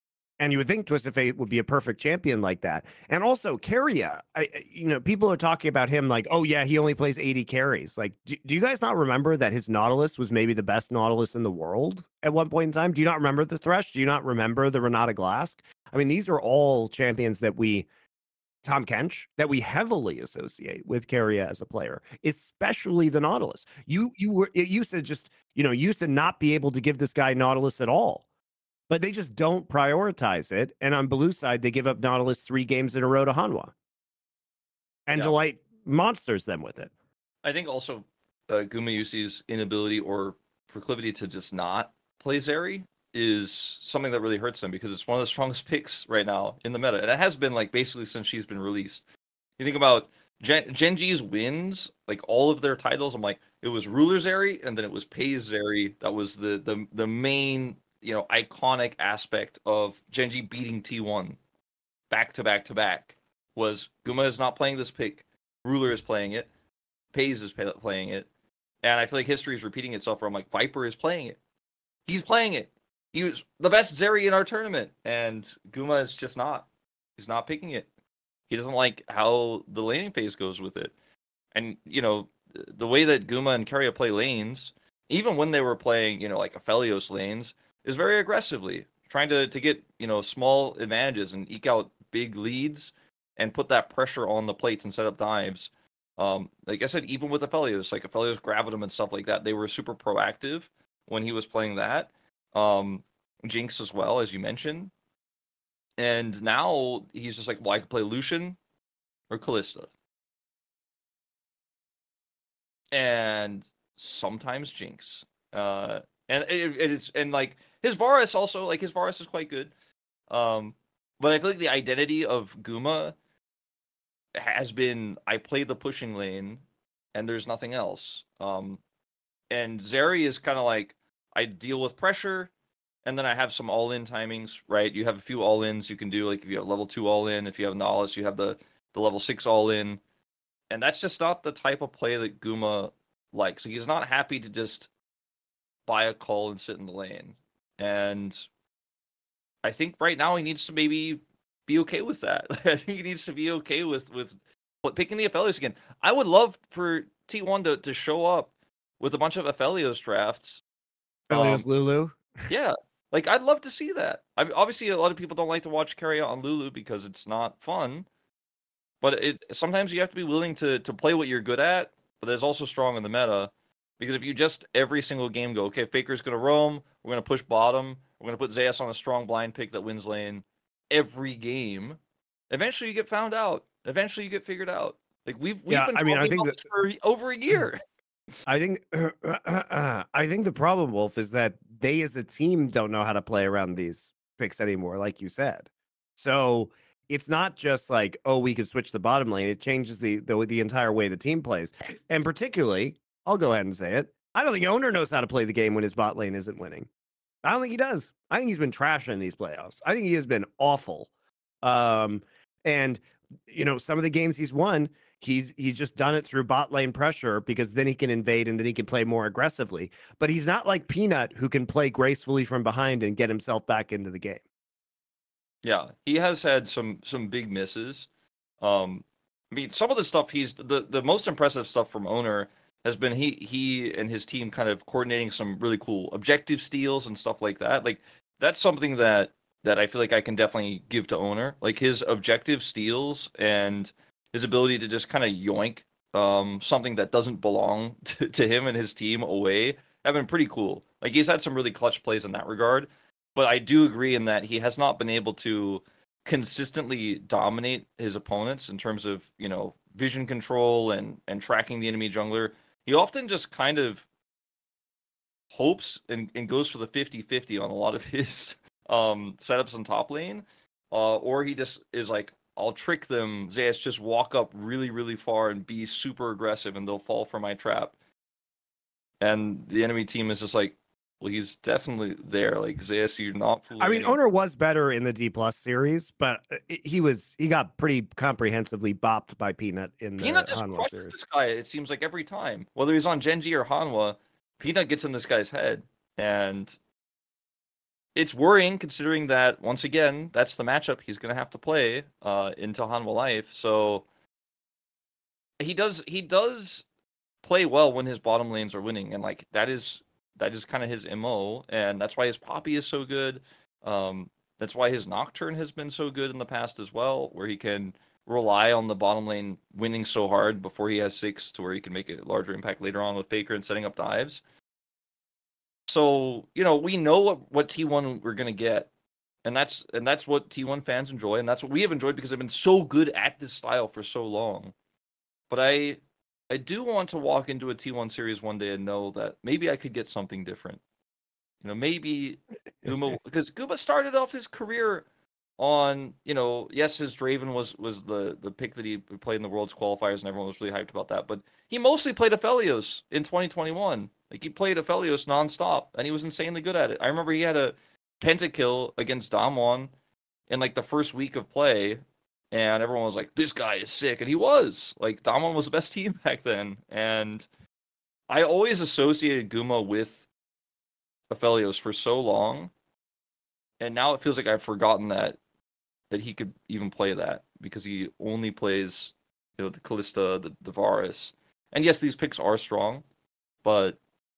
And you would think Twisted Fate would be a perfect champion like that. And also Keria, people are talking about him like, oh yeah, he only plays 80 carries. Like, do you guys not remember that his Nautilus was maybe the best Nautilus in the world at one point in time? Do you not remember the Thresh? Do you not remember the Renata Glask? I mean, these are all champions that Tom Kench, that we heavily associate with Keria as a player, especially the Nautilus. It used to just, used to not be able to give this guy Nautilus at all. But they just don't prioritize it. And on Blue side, they give up Nautilus 3 games in a row to Hanwha. And Delight monsters them with it. I think also Gumayusi's inability or proclivity to just not play Zeri is something that really hurts them, because it's one of the strongest picks right now in the meta. And it has been like basically since she's been released. You think about Gen.G's wins, like all of their titles, I'm like, it was Ruler Zeri and then it was Pays Zeri. That was the main, iconic aspect of Gen.G beating T1 back to back to back. Was Guma is not playing this pick, Ruler is playing it, Pays is playing it, and I feel like history is repeating itself where I'm like, Viper is playing it. He's playing it. He was the best Zeri in our tournament, and Guma is just not. He's not picking it. He doesn't like how the laning phase goes with it. And, the way that Guma and Keria play lanes, even when they were playing, like Aphelios lanes, is very aggressively, trying to get, small advantages and eke out big leads and put that pressure on the plates and set up dives. Like I said, even with Aphelios, like Aphelios Gravitum and stuff like that, they were super proactive when he was playing that. Jinx as well, as you mentioned. And now he's just like, well, I could play Lucian or Kalista. And sometimes Jinx. And it's like his Varus also, like his Varus is quite good. But I feel like the identity of Guma has been, I play the pushing lane and there's nothing else. And Zeri is kind of like, I deal with pressure and then I have some all-in timings, right? You have a few all-ins you can do, like if you have level 2 all-in, if you have Nautilus, you have the level 6 all-in. And that's just not the type of play that Guma likes. He's not happy to just buy a call and sit in the lane. And I think right now he needs to maybe be okay with that. I think he needs to be okay with picking the Aphelios again. I would love for T1 to show up with a bunch of Aphelios drafts. Aphelios Lulu? Yeah. Like, I'd love to see that. Obviously, a lot of people don't like to watch Keria on Lulu because it's not fun. But sometimes you have to be willing to play what you're good at, but there's also strong in the meta. Because if you just every single game go, okay, Faker's going to roam, we're going to push bottom, we're going to put Zeus on a strong blind pick that wins lane every game, eventually you get found out. Eventually you get figured out. Like we've been talking about this for over a year. I think the problem, Wolf, is that they as a team don't know how to play around these picks anymore, like you said. So it's not just like, oh, we could switch the bottom lane. It changes the entire way the team plays. And particularly, I'll go ahead and say it, I don't think Owner knows how to play the game when his bot lane isn't winning. I don't think he does. I think he's been trashing these playoffs. I think he has been awful. And some of the games he's won, he's just done it through bot lane pressure, because then he can invade and then he can play more aggressively. But he's not like Peanut, who can play gracefully from behind and get himself back into the game. Yeah, he has had some big misses. I mean, some of the stuff the most impressive stuff from Owner has been he and his team kind of coordinating some really cool objective steals and stuff like that. Like that's something that I feel like I can definitely give to Owner. Like his objective steals and his ability to just kind of yoink something that doesn't belong to him and his team away have been pretty cool. Like he's had some really clutch plays in that regard. But I do agree in that he has not been able to consistently dominate his opponents in terms of, vision control and tracking the enemy jungler. He often just kind of hopes and goes for the 50-50 on a lot of his setups on top lane. Or he just is like, I'll trick them. Zeus, just walk up really, really far and be super aggressive and they'll fall for my trap. And the enemy team is just like, well, he's definitely there. Like Zeus, you're not fooling. I mean, Owner was better in the D+ series, but he got pretty comprehensively bopped by Peanut in the Peanut just Hanwha crushes series. this guy. It seems like every time, whether he's on Gen.G or Hanwha, Peanut gets in this guy's head, and it's worrying considering that once again, that's the matchup he's going to have to play into Hanwha Life. So he does play well when his bottom lanes are winning, and like that is kind of his MO, and that's why his Poppy is so good. That's why his Nocturne has been so good in the past as well, where he can rely on the bottom lane winning so hard before he has 6 to where he can make a larger impact later on with Faker and setting up dives. So, we know what T1 we're going to get. And that's what T1 fans enjoy, and that's what we have enjoyed because they've been so good at this style for so long. But I do want to walk into a T1 series one day and know that maybe I could get something different. Maybe Guma, because Guma started off his career on, yes, his Draven was the pick that he played in the Worlds qualifiers, and everyone was really hyped about that. But he mostly played Aphelios in 2021. Like, he played Aphelios nonstop, and he was insanely good at it. I remember he had a pentakill against Damwon in, like, the first week of play, and everyone was like, this guy is sick. And he was. Like, Damwon was the best team back then. And I always associated Guma with Aphelios for so long, and now it feels like I've forgotten that he could even play that, because he only plays, the Kalista, the Varus. And yes, these picks are strong, but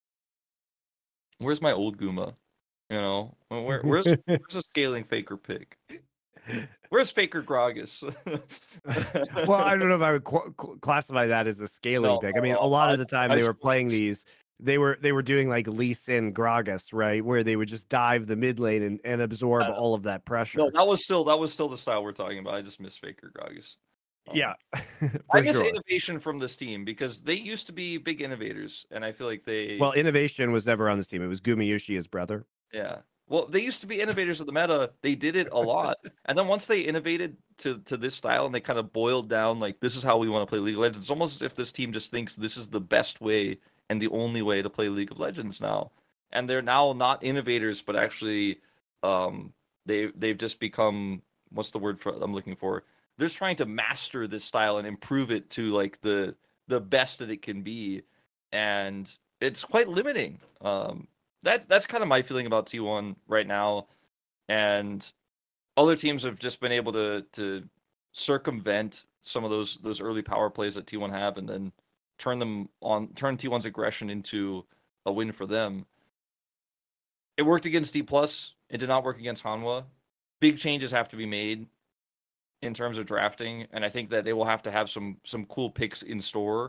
where's my old Guma? Where's a scaling Faker pick? Where's Faker Gragas? Well, I don't know if I would classify that as a scaling pick. I mean, a lot of the time they were playing these. They were doing like Lee Sin Gragas, right, where they would just dive the mid lane and absorb all of that pressure. No, that was still the style we're talking about. I just miss Faker Gragas. Yeah, I miss innovation from this team because they used to be big innovators, and I feel like Well, innovation was never on this team. It was Gumayushi, his brother. Yeah. Well, they used to be innovators of the meta. They did it a lot. And then once they innovated to this style and they kind of boiled down, like, this is how we want to play League of Legends, it's almost as if this team just thinks this is the best way and the only way to play League of Legends now. And they're now not innovators, but actually they've just become, what's the word I'm looking for? They're just trying to master this style and improve it to like the best that it can be. And it's quite limiting. That's kind of my feeling about T1 right now. And other teams have just been able to circumvent some of those early power plays that T1 have, and then turn T1's aggression into a win for them. It worked against D+. It did not work against Hanwha. Big changes have to be made in terms of drafting, and I think that they will have to have some cool picks in store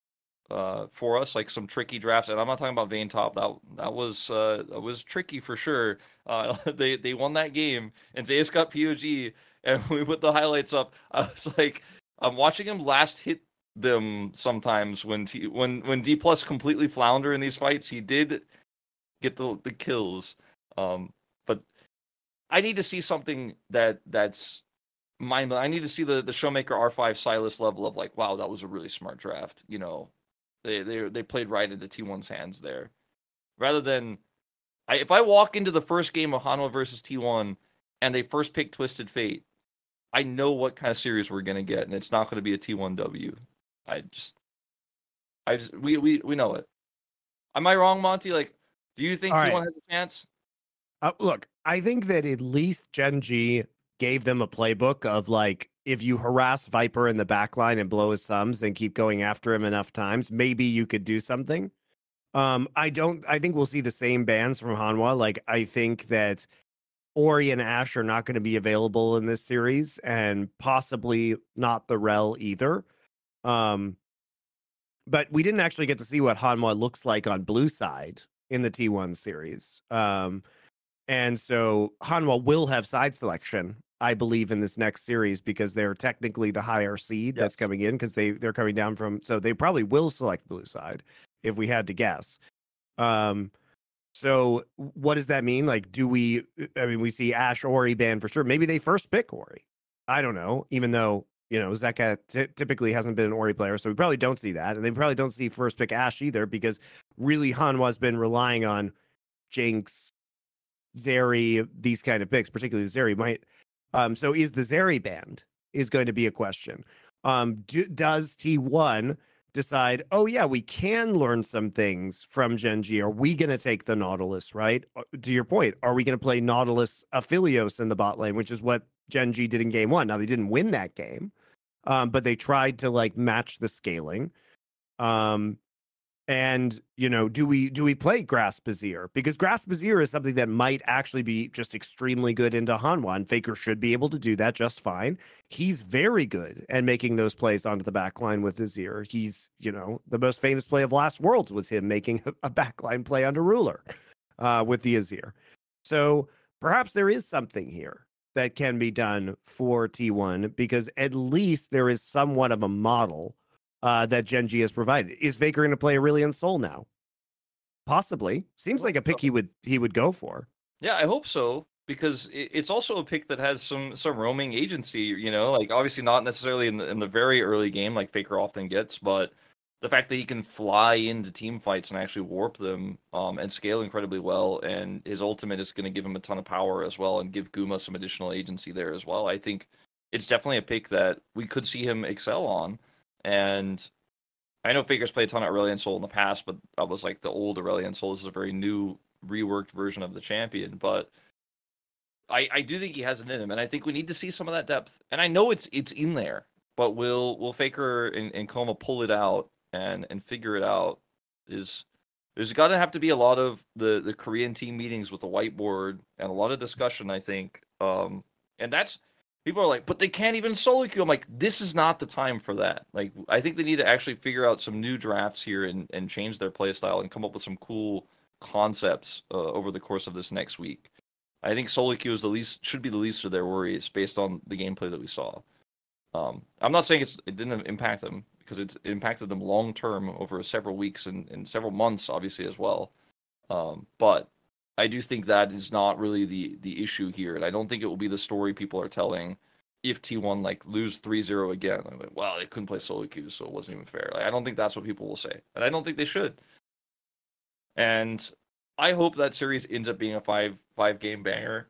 for us, like some tricky drafts. And I'm not talking about Vayne top. That was tricky for sure. They won that game, and Zeus got POG, and we put the highlights up. I was like, I'm watching him last hit them sometimes when D+ completely flounder in these fights. He did get the kills, but I need to see something that's mind. I need to see the Showmaker R5 Silas level of like, wow, that was a really smart draft. They played right into T1's hands there, rather than if I walk into the first game of Hanwha versus T1 and they first pick Twisted Fate, I know what kind of series we're gonna get, and it's not going to be a T1W. We know it. Am I wrong, Monty? Like, do you think T1 has a chance? Look, I think that at least Gen G gave them a playbook of like, if you harass Viper in the backline and blow his thumbs and keep going after him enough times, maybe you could do something. I think we'll see the same bans from Hanwha. Like, I think that Ori and Ashe are not going to be available in this series, and possibly not the Rel either. But we didn't actually get to see what Hanwha looks like on blue side in the T1 series. And so Hanwha will have side selection, I believe, in this next series, because they're technically the higher seed that's coming in, because they're coming down from, so they probably will select blue side if we had to guess. So what does that mean? Like, we see Ashe Ori banned for sure. Maybe they first pick Ori. I don't know, even though, Zeka typically hasn't been an Ori player, so we probably don't see that. And they probably don't see first pick Ashe either, because really Hanwha's been relying on Jinx, Zeri, these kind of picks, particularly Zeri might. So is the Zeri banned is going to be a question. Does T1 decide, oh yeah, we can learn some things from Gen G. Are we going to take the Nautilus, right? To your point, are we going to play Nautilus Aphelios in the bot lane, which is what Gen G did in game one? Now they didn't win that game, but they tried to like match the scaling. And do we play Grasp Azir? Because Grasp Azir is something that might actually be just extremely good into Hanwha, and Faker should be able to do that just fine. He's very good at making those plays onto the backline with Azir. He's, the most famous play of last Worlds was him making a backline play under Ruler with the Azir. So perhaps there is something here that can be done for T1, because at least there is somewhat of a model that Gen G has provided. Is Faker going to play Aurelion Sol now? Possibly. Seems like a pick he would go for. Yeah, I hope so, because it's also a pick that has some roaming agency. Like obviously not necessarily in the very early game like Faker often gets, but the fact that he can fly into team fights and actually warp them and scale incredibly well, and his ultimate is going to give him a ton of power as well, and give Guma some additional agency there as well. I think it's definitely a pick that we could see him excel on. And I know Faker's played a ton of Aurelion Sol in the past, but that was like the old Aurelion Sol. This is a very new, reworked version of the champion. But I do think he has it in him, and I think we need to see some of that depth. And I know it's in there, but will Faker and Coma pull it out and figure it out? There's got to have to be a lot of the Korean team meetings with the whiteboard and a lot of discussion, I think. And that's... People are like, but they can't even solo queue. I'm like, this is not the time for that. Like, I think they need to actually figure out some new drafts here and change their playstyle and come up with some cool concepts over the course of this next week. I think solo queue should be the least of their worries based on the gameplay that we saw. I'm not saying it didn't impact them, because it impacted them long term over several weeks and several months, obviously, as well. But I do think that is not really the issue here, and I don't think it will be the story people are telling if T1 like lose 3-0 again. I'm like, well, they couldn't play solo queues, so it wasn't even fair. Like, I don't think that's what people will say, and I don't think they should. And I hope that series ends up being a five game banger.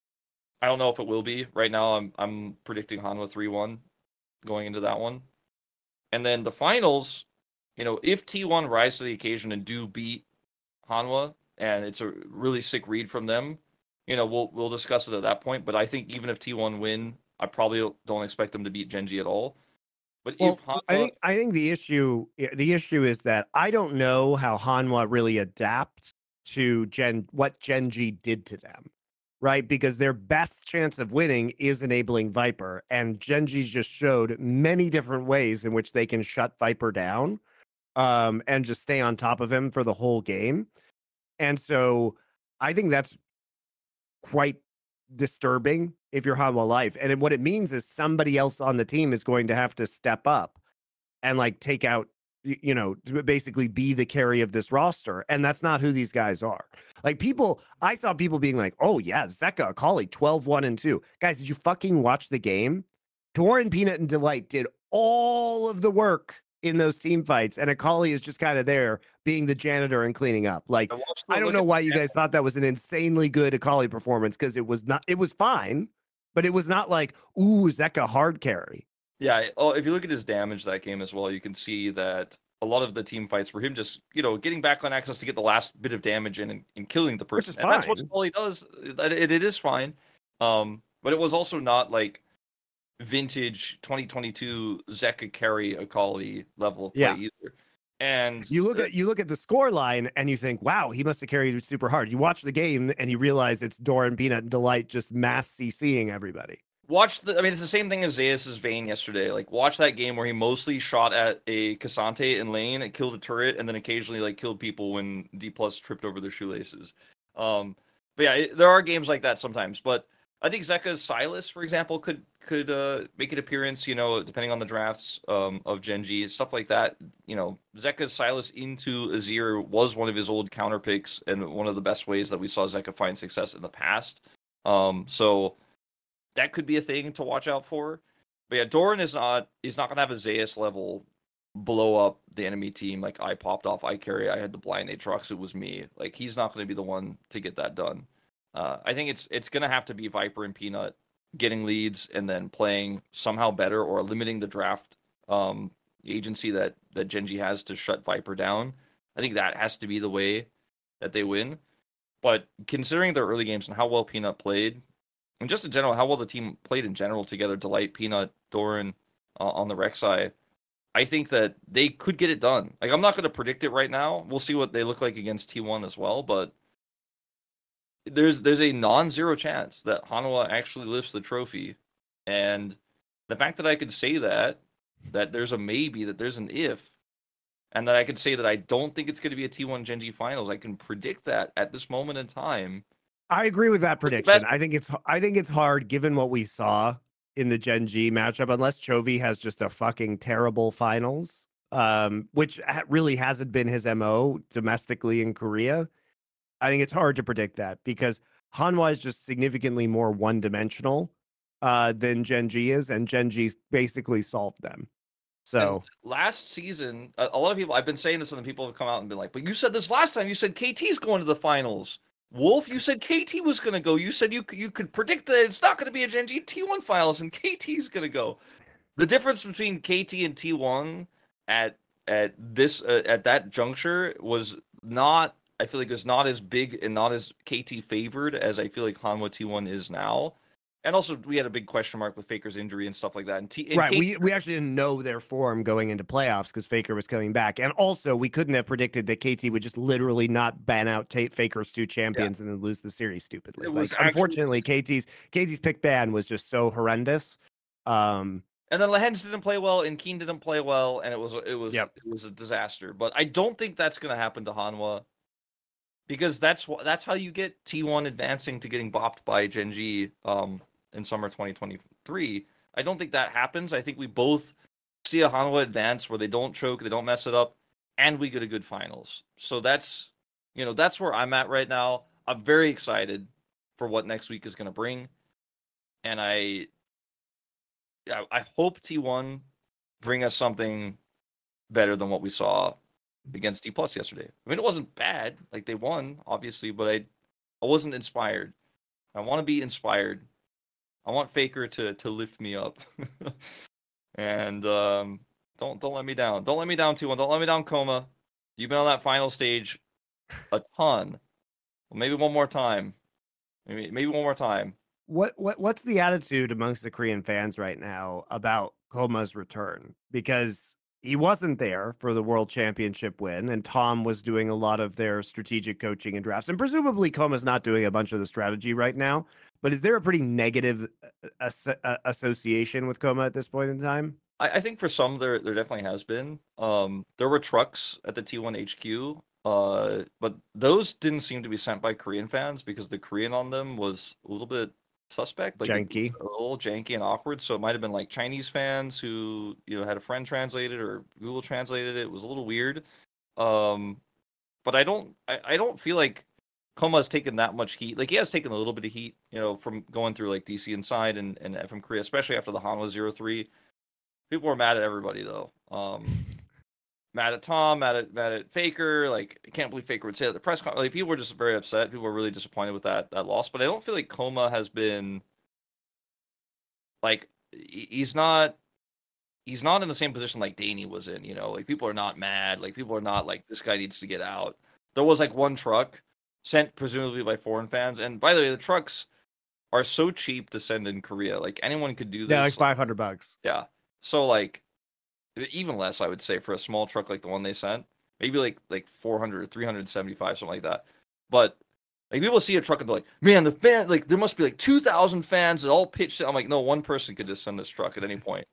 I don't know if it will be. Right now, I'm predicting Hanwha 3-1 going into that one, and then the finals. If T1 rise to the occasion and do beat Hanwha, and it's a really sick read from them, we'll discuss it at that point. But I think even if T1 win, I probably don't expect them to beat Gen G at all. But if Hanwha... I think the issue is that I don't know how Hanwha really adapts to what Gen G did to them, right? Because their best chance of winning is enabling Viper, and Gen G just showed many different ways in which they can shut Viper down, and just stay on top of him for the whole game. And so I think that's quite disturbing if you're Hanwha Life. And what it means is somebody else on the team is going to have to step up and like take out, basically be the carry of this roster. And that's not who these guys are. Like I saw people being like, oh yeah, Zeka, Akali, 12-1-2. Guys, did you fucking watch the game? Doran, Peanut, and Delight did all of the work in those team fights, and Akali is just kind of there being the janitor and cleaning up. Like, I don't know why you guys thought that was an insanely good Akali performance, because it was not. It was fine, but it was not like, ooh, Zeka hard carry. Yeah, if you look at his damage that game as well, you can see that a lot of the team fights were him just, getting back on access to get the last bit of damage and killing the person. Which is fine. And that's what Akali does. It is fine. But it was also not like vintage 2022 Zeka carry Akali level of play either. And you look at the score line and you think, wow, he must have carried super hard. You watch the game and you realize it's Doran, Peanut, and Delight just mass CCing everybody. It's the same thing as Zeus' Vayne yesterday. Like, watch that game where he mostly shot at a Cassante in lane and killed a turret, and then occasionally like killed people when D+ tripped over their shoelaces. But yeah, there are games like that sometimes. But I think Zeka's Sylas, for example, could make an appearance, depending on the drafts of Gen G, stuff like that. Zeka's Sylas into Azir was one of his old counter picks and one of the best ways that we saw Zeka find success in the past. So that could be a thing to watch out for. But yeah, Doran is not going to have a Zeus level blow up the enemy team. Like, I popped off iCarry, I had the blind Aatrox, it was me. Like, he's not going to be the one to get that done. I think it's going to have to be Viper and Peanut getting leads and then playing somehow better or limiting the draft agency that Gen.G has to shut Viper down. I think that has to be the way that they win. But considering their early games and how well Peanut played, and just in general, how well the team played in general together, Delight, Peanut, Doran on the Rek'Sai, I think that they could get it done. Like, I'm not going to predict it right now. We'll see what they look like against T1 as well, but there's a non-zero chance that Hanwha actually lifts the trophy. And the fact that I could say that there's a maybe, that there's an if, and that I could say that I don't think it's going to be a T1 Gen.G finals, I can predict that at this moment in time. I agree with that prediction. I think it's hard given what we saw in the Gen.G matchup, unless Chovy has just a fucking terrible finals, which really hasn't been his MO domestically in Korea. I think it's hard to predict that because Hanwha is just significantly more one-dimensional than Gen.G is, and Gen.G basically solved them. So and last season, a lot of people, I've been saying this, and then people have come out and been like, but you said this last time. You said KT's going to the finals. Wolf, you said KT was going to go. You said you could predict that it's not going to be a Gen.G T1 finals, and KT's going to go. The difference between KT and T1 at this at that juncture was not, I feel like, it was not as big and not as KT favored as I feel like Hanwha T1 is now. And also, we had a big question mark with Faker's injury and stuff like that. And right, we actually didn't know their form going into playoffs because Faker was coming back. And also, we couldn't have predicted that KT would just literally not ban out Faker's two champions and then lose the series stupidly. Unfortunately, KT's pick ban was just so horrendous. And then Lehens didn't play well, and Keen didn't play well, and it was a disaster. But I don't think that's going to happen to Hanwha, because that's how you get T1 advancing to getting bopped by Gen.G in summer 2023. I don't think that happens. I think we both see a Hanwha advance where they don't choke, they don't mess it up, and we get a good finals. So that's where I'm at right now. I'm very excited for what next week is going to bring, and I hope T1 bring us something better than what we saw against D+ yesterday. I mean, it wasn't bad. Like, they won, obviously, but I wasn't inspired. I want to be inspired. I want Faker to lift me up. And don't let me down. Don't let me down, T1. Don't let me down, Coma. You've been on that final stage a ton. Well, maybe one more time. Maybe one more time. What's the attitude amongst the Korean fans right now about Coma's return? Because he wasn't there for the World Championship win, and Tom was doing a lot of their strategic coaching and drafts, and presumably Coma's not doing a bunch of the strategy right now. But is there a pretty negative association with Coma at this point in time? I think for some there definitely has been. There were trucks at the T1 HQ, but those didn't seem to be sent by Korean fans because the Korean on them was a little bit suspect, like janky, a little janky and awkward. So it might have been like Chinese fans who had a friend translate it or Google translated it. It was a little weird. But I don't feel like Coma has taken that much heat. Like, he has taken a little bit of heat, from going through like DC Inside and from Korea, especially after the Hanwha 0-3. People were mad at everybody though. Mad at Tom, mad at Faker. Like, I can't believe Faker would say that at the press conference. Like, people were just very upset. People were really disappointed with that loss. But I don't feel like Coma has been, like, he's not in the same position like Danny was in. Like, people are not mad. Like, people are not like, this guy needs to get out. There was like one truck sent presumably by foreign fans, and by the way, the trucks are so cheap to send in Korea. Like, anyone could do this. Yeah, like $500. Yeah. So, like, even less, I would say, for a small truck like the one they sent. Maybe like 400 or 375, something like that. But like, people see a truck and they're like, man, the fan, like, there must be like 2,000 fans that all pitched it. I'm like, no, one person could just send this truck at any point.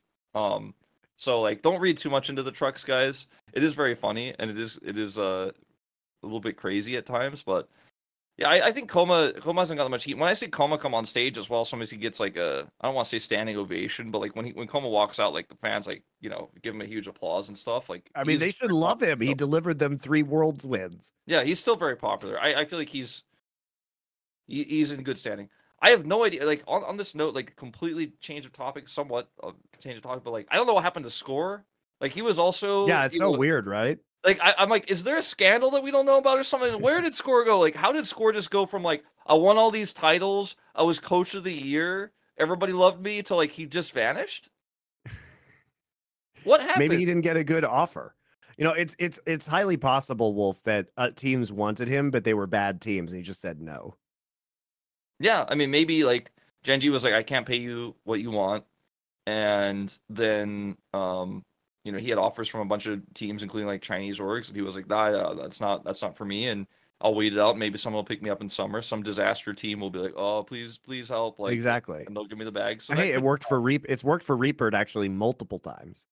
So like, don't read too much into the trucks, guys. It is very funny, and it is a little bit crazy at times, but yeah, I think Coma hasn't got that much heat. When I see Coma come on stage as well, sometimes he gets like I don't want to say standing ovation, but like when Coma walks out, like, the fans like give him a huge applause and stuff. Like, I mean, they should love him. He delivered them 3 Worlds wins. Yeah, he's still very popular. I feel like he's in good standing. I have no idea. Like, on this note, like, completely change of topic, somewhat change of topic, but like, I don't know what happened to Score. Like, he was also it's so weird, right? Like, I'm like, is there a scandal that we don't know about or something? Where did Score go? Like, how did Score just go from, like, I won all these titles, I was coach of the year, everybody loved me, to, like, he just vanished? What happened? Maybe he didn't get a good offer. You know, it's highly possible, Wolf, that teams wanted him, but they were bad teams, and he just said no. Yeah, I mean, maybe like Gen G was like, I can't pay you what you want, and then he had offers from a bunch of teams, including like Chinese orgs, and he was like, nah, that's not for me, and I'll wait it out. Maybe someone will pick me up in summer. Some disaster team will be like, oh, please help, like Exactly, and they'll give me the bag. So hey, it worked for It's worked for Reaper actually multiple times.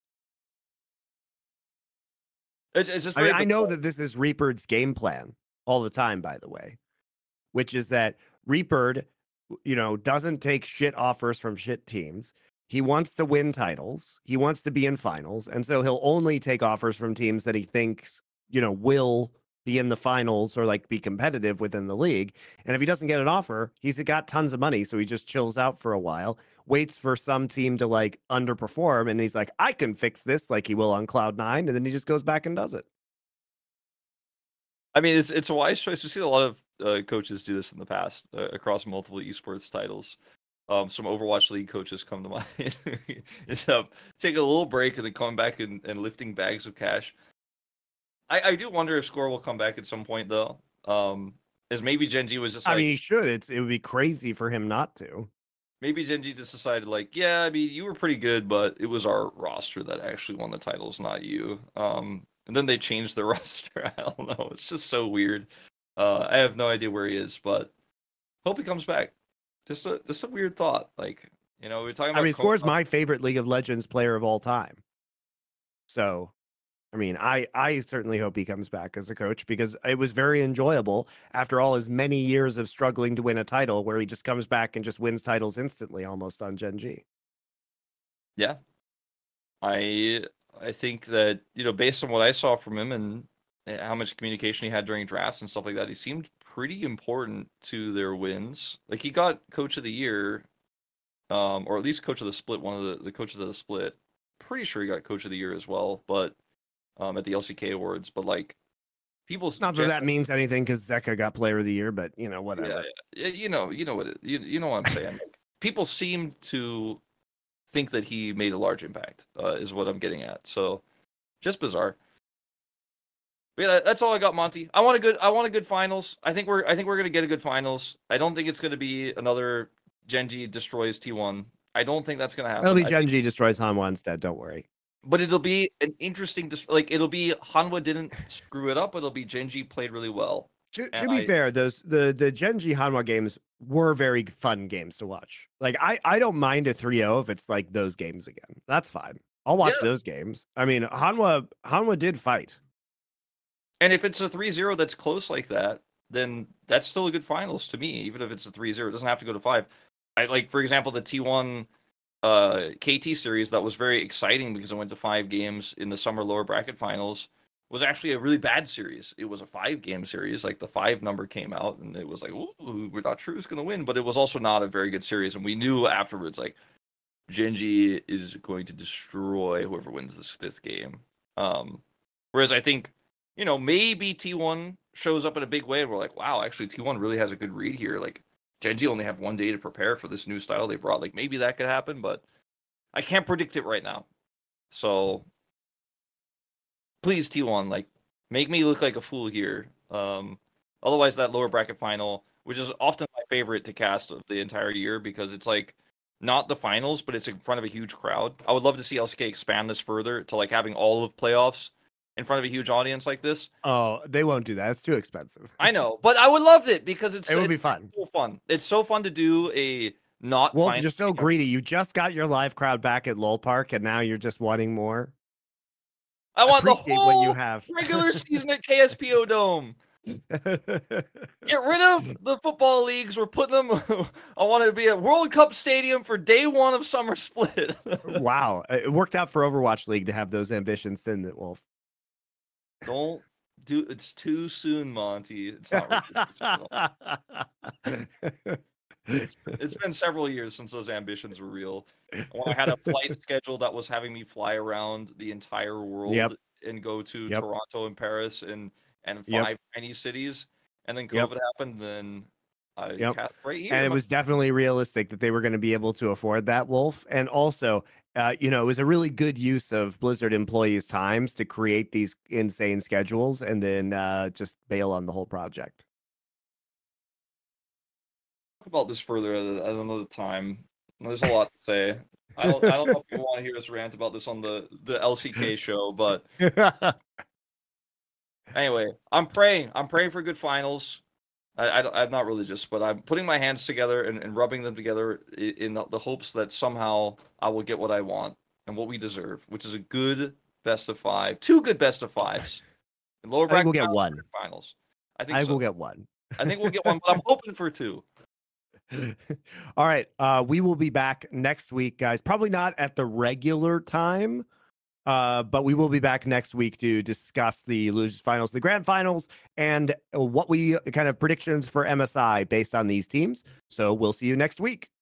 It's just I know that this is Reaper's game plan all the time, by the way, which is that Reaper, doesn't take shit offers from shit teams. He wants to win titles. He wants to be in finals. And so he'll only take offers from teams that he thinks, will be in the finals or like be competitive within the league. And if he doesn't get an offer, he's got tons of money. So he just chills out for a while, waits for some team to like underperform. And he's like, I can fix this, like he will on Cloud9. And then he just goes back and does it. I mean, it's a wise choice. We've seen a lot of coaches do this in the past across multiple esports titles. Some Overwatch League coaches come to mind. Take a little break and then come back and lifting bags of cash. I do wonder if Score will come back at some point, though. As maybe Gen G was just like... I mean, he should. It would be crazy for him not to. Maybe Gen G just decided, like, yeah, I mean, you were pretty good, but it was our roster that actually won the titles, not you. And then they changed the roster. I don't know. It's just so weird. I have no idea where he is, but hope he comes back. Just a weird thought. Like, we're talking about... I mean, Score's my favorite League of Legends player of all time. So, I mean, I certainly hope he comes back as a coach because it was very enjoyable after all his many years of struggling to win a title where he just comes back and just wins titles instantly almost on Gen G. Yeah. I think that, based on what I saw from him and how much communication he had during drafts and stuff like that, he seemed pretty important to their wins. Like, he got Coach of the Year, or at least Coach of the Split, one of the coaches of the Split. Pretty sure he got Coach of the Year as well, but at the LCK Awards. But, like, people's... Not that that means anything because Zeka got Player of the Year, but, whatever. Yeah. You know what I'm saying. Like, people seem to think that he made a large impact, is what I'm getting at. So, just bizarre. But yeah, that's all I got, Monty. I want a good finals. I think we're gonna get a good finals. I don't think it's gonna be another Gen G destroys T1. I don't think that's gonna happen. It'll be Gen G destroys Hanwha instead. Don't worry. But it'll be an interesting, it'll be Hanwha didn't screw it up. It'll be Gen G played really well. To be fair, the Gen G Hanwha games were very fun games to watch. Like I don't mind a 3-0 if it's like those games again. That's fine. I'll watch those games. I mean, Hanwha did fight. And if it's a 3-0 that's close like that, then that's still a good finals to me, even if it's a 3-0. It doesn't have to go to 5. I like, for example, the T1 KT series that was very exciting because it went to 5 games in the summer lower bracket finals was actually a really bad series. It was a 5-game series. Like, the 5 number came out and it was like, ooh, we're not sure who's going to win, but it was also not a very good series. And we knew afterwards, like, Gen G is going to destroy whoever wins this 5th game. Whereas I think, maybe T1 shows up in a big way and we're like, wow, actually T1 really has a good read here. Like, Gen G only have 1 day to prepare for this new style they brought. Like, maybe that could happen, but I can't predict it right now. So, please, T1, like, make me look like a fool here. Otherwise, that lower bracket final, which is often my favorite to cast of the entire year because it's like not the finals, but it's in front of a huge crowd. I would love to see LCK expand this further to like having all of playoffs in front of a huge audience like this. Oh, they won't do that. It's too expensive. I know, but I would love it because it would be fun. So fun. It's so fun to do a not. Wolf, you're so greedy. You just got your live crowd back at LOL Park, and now you're just wanting more. I want the whole what you have. regular season at KSPO Dome. Get rid of the football leagues. We're putting them. I want to be at World Cup Stadium for day 1 of Summer Split. Wow, it worked out for Overwatch League to have those ambitions, didn't it, Wolf? Don't do. It's too soon, Monty. It's not. It's been several years since those ambitions were real. When I had a flight schedule that was having me fly around the entire world and go to Toronto and Paris and 5 Chinese cities, and then COVID happened, then I cast right here. And it was definitely realistic that they were going to be able to afford that, Wolf. And also, It was a really good use of Blizzard employees' times to create these insane schedules and then just bail on the whole project. Talk about this further at another time. There's a lot to say. I don't know if you want to hear us rant about this on the LCK show, but anyway, I'm praying for good finals. I'm not religious, but I'm putting my hands together and rubbing them together in the hopes that somehow I will get what I want and what we deserve, which is a good best of 5, 2 good best of 5s. And lower bracket we'll get one. Finals. I think we'll get one. I think we'll get one, but I'm hoping for 2. All right. We will be back next week, guys. Probably not at the regular time. But we will be back next week to discuss the losers finals, the grand finals, and what we kind of predictions for MSI based on these teams. So we'll see you next week.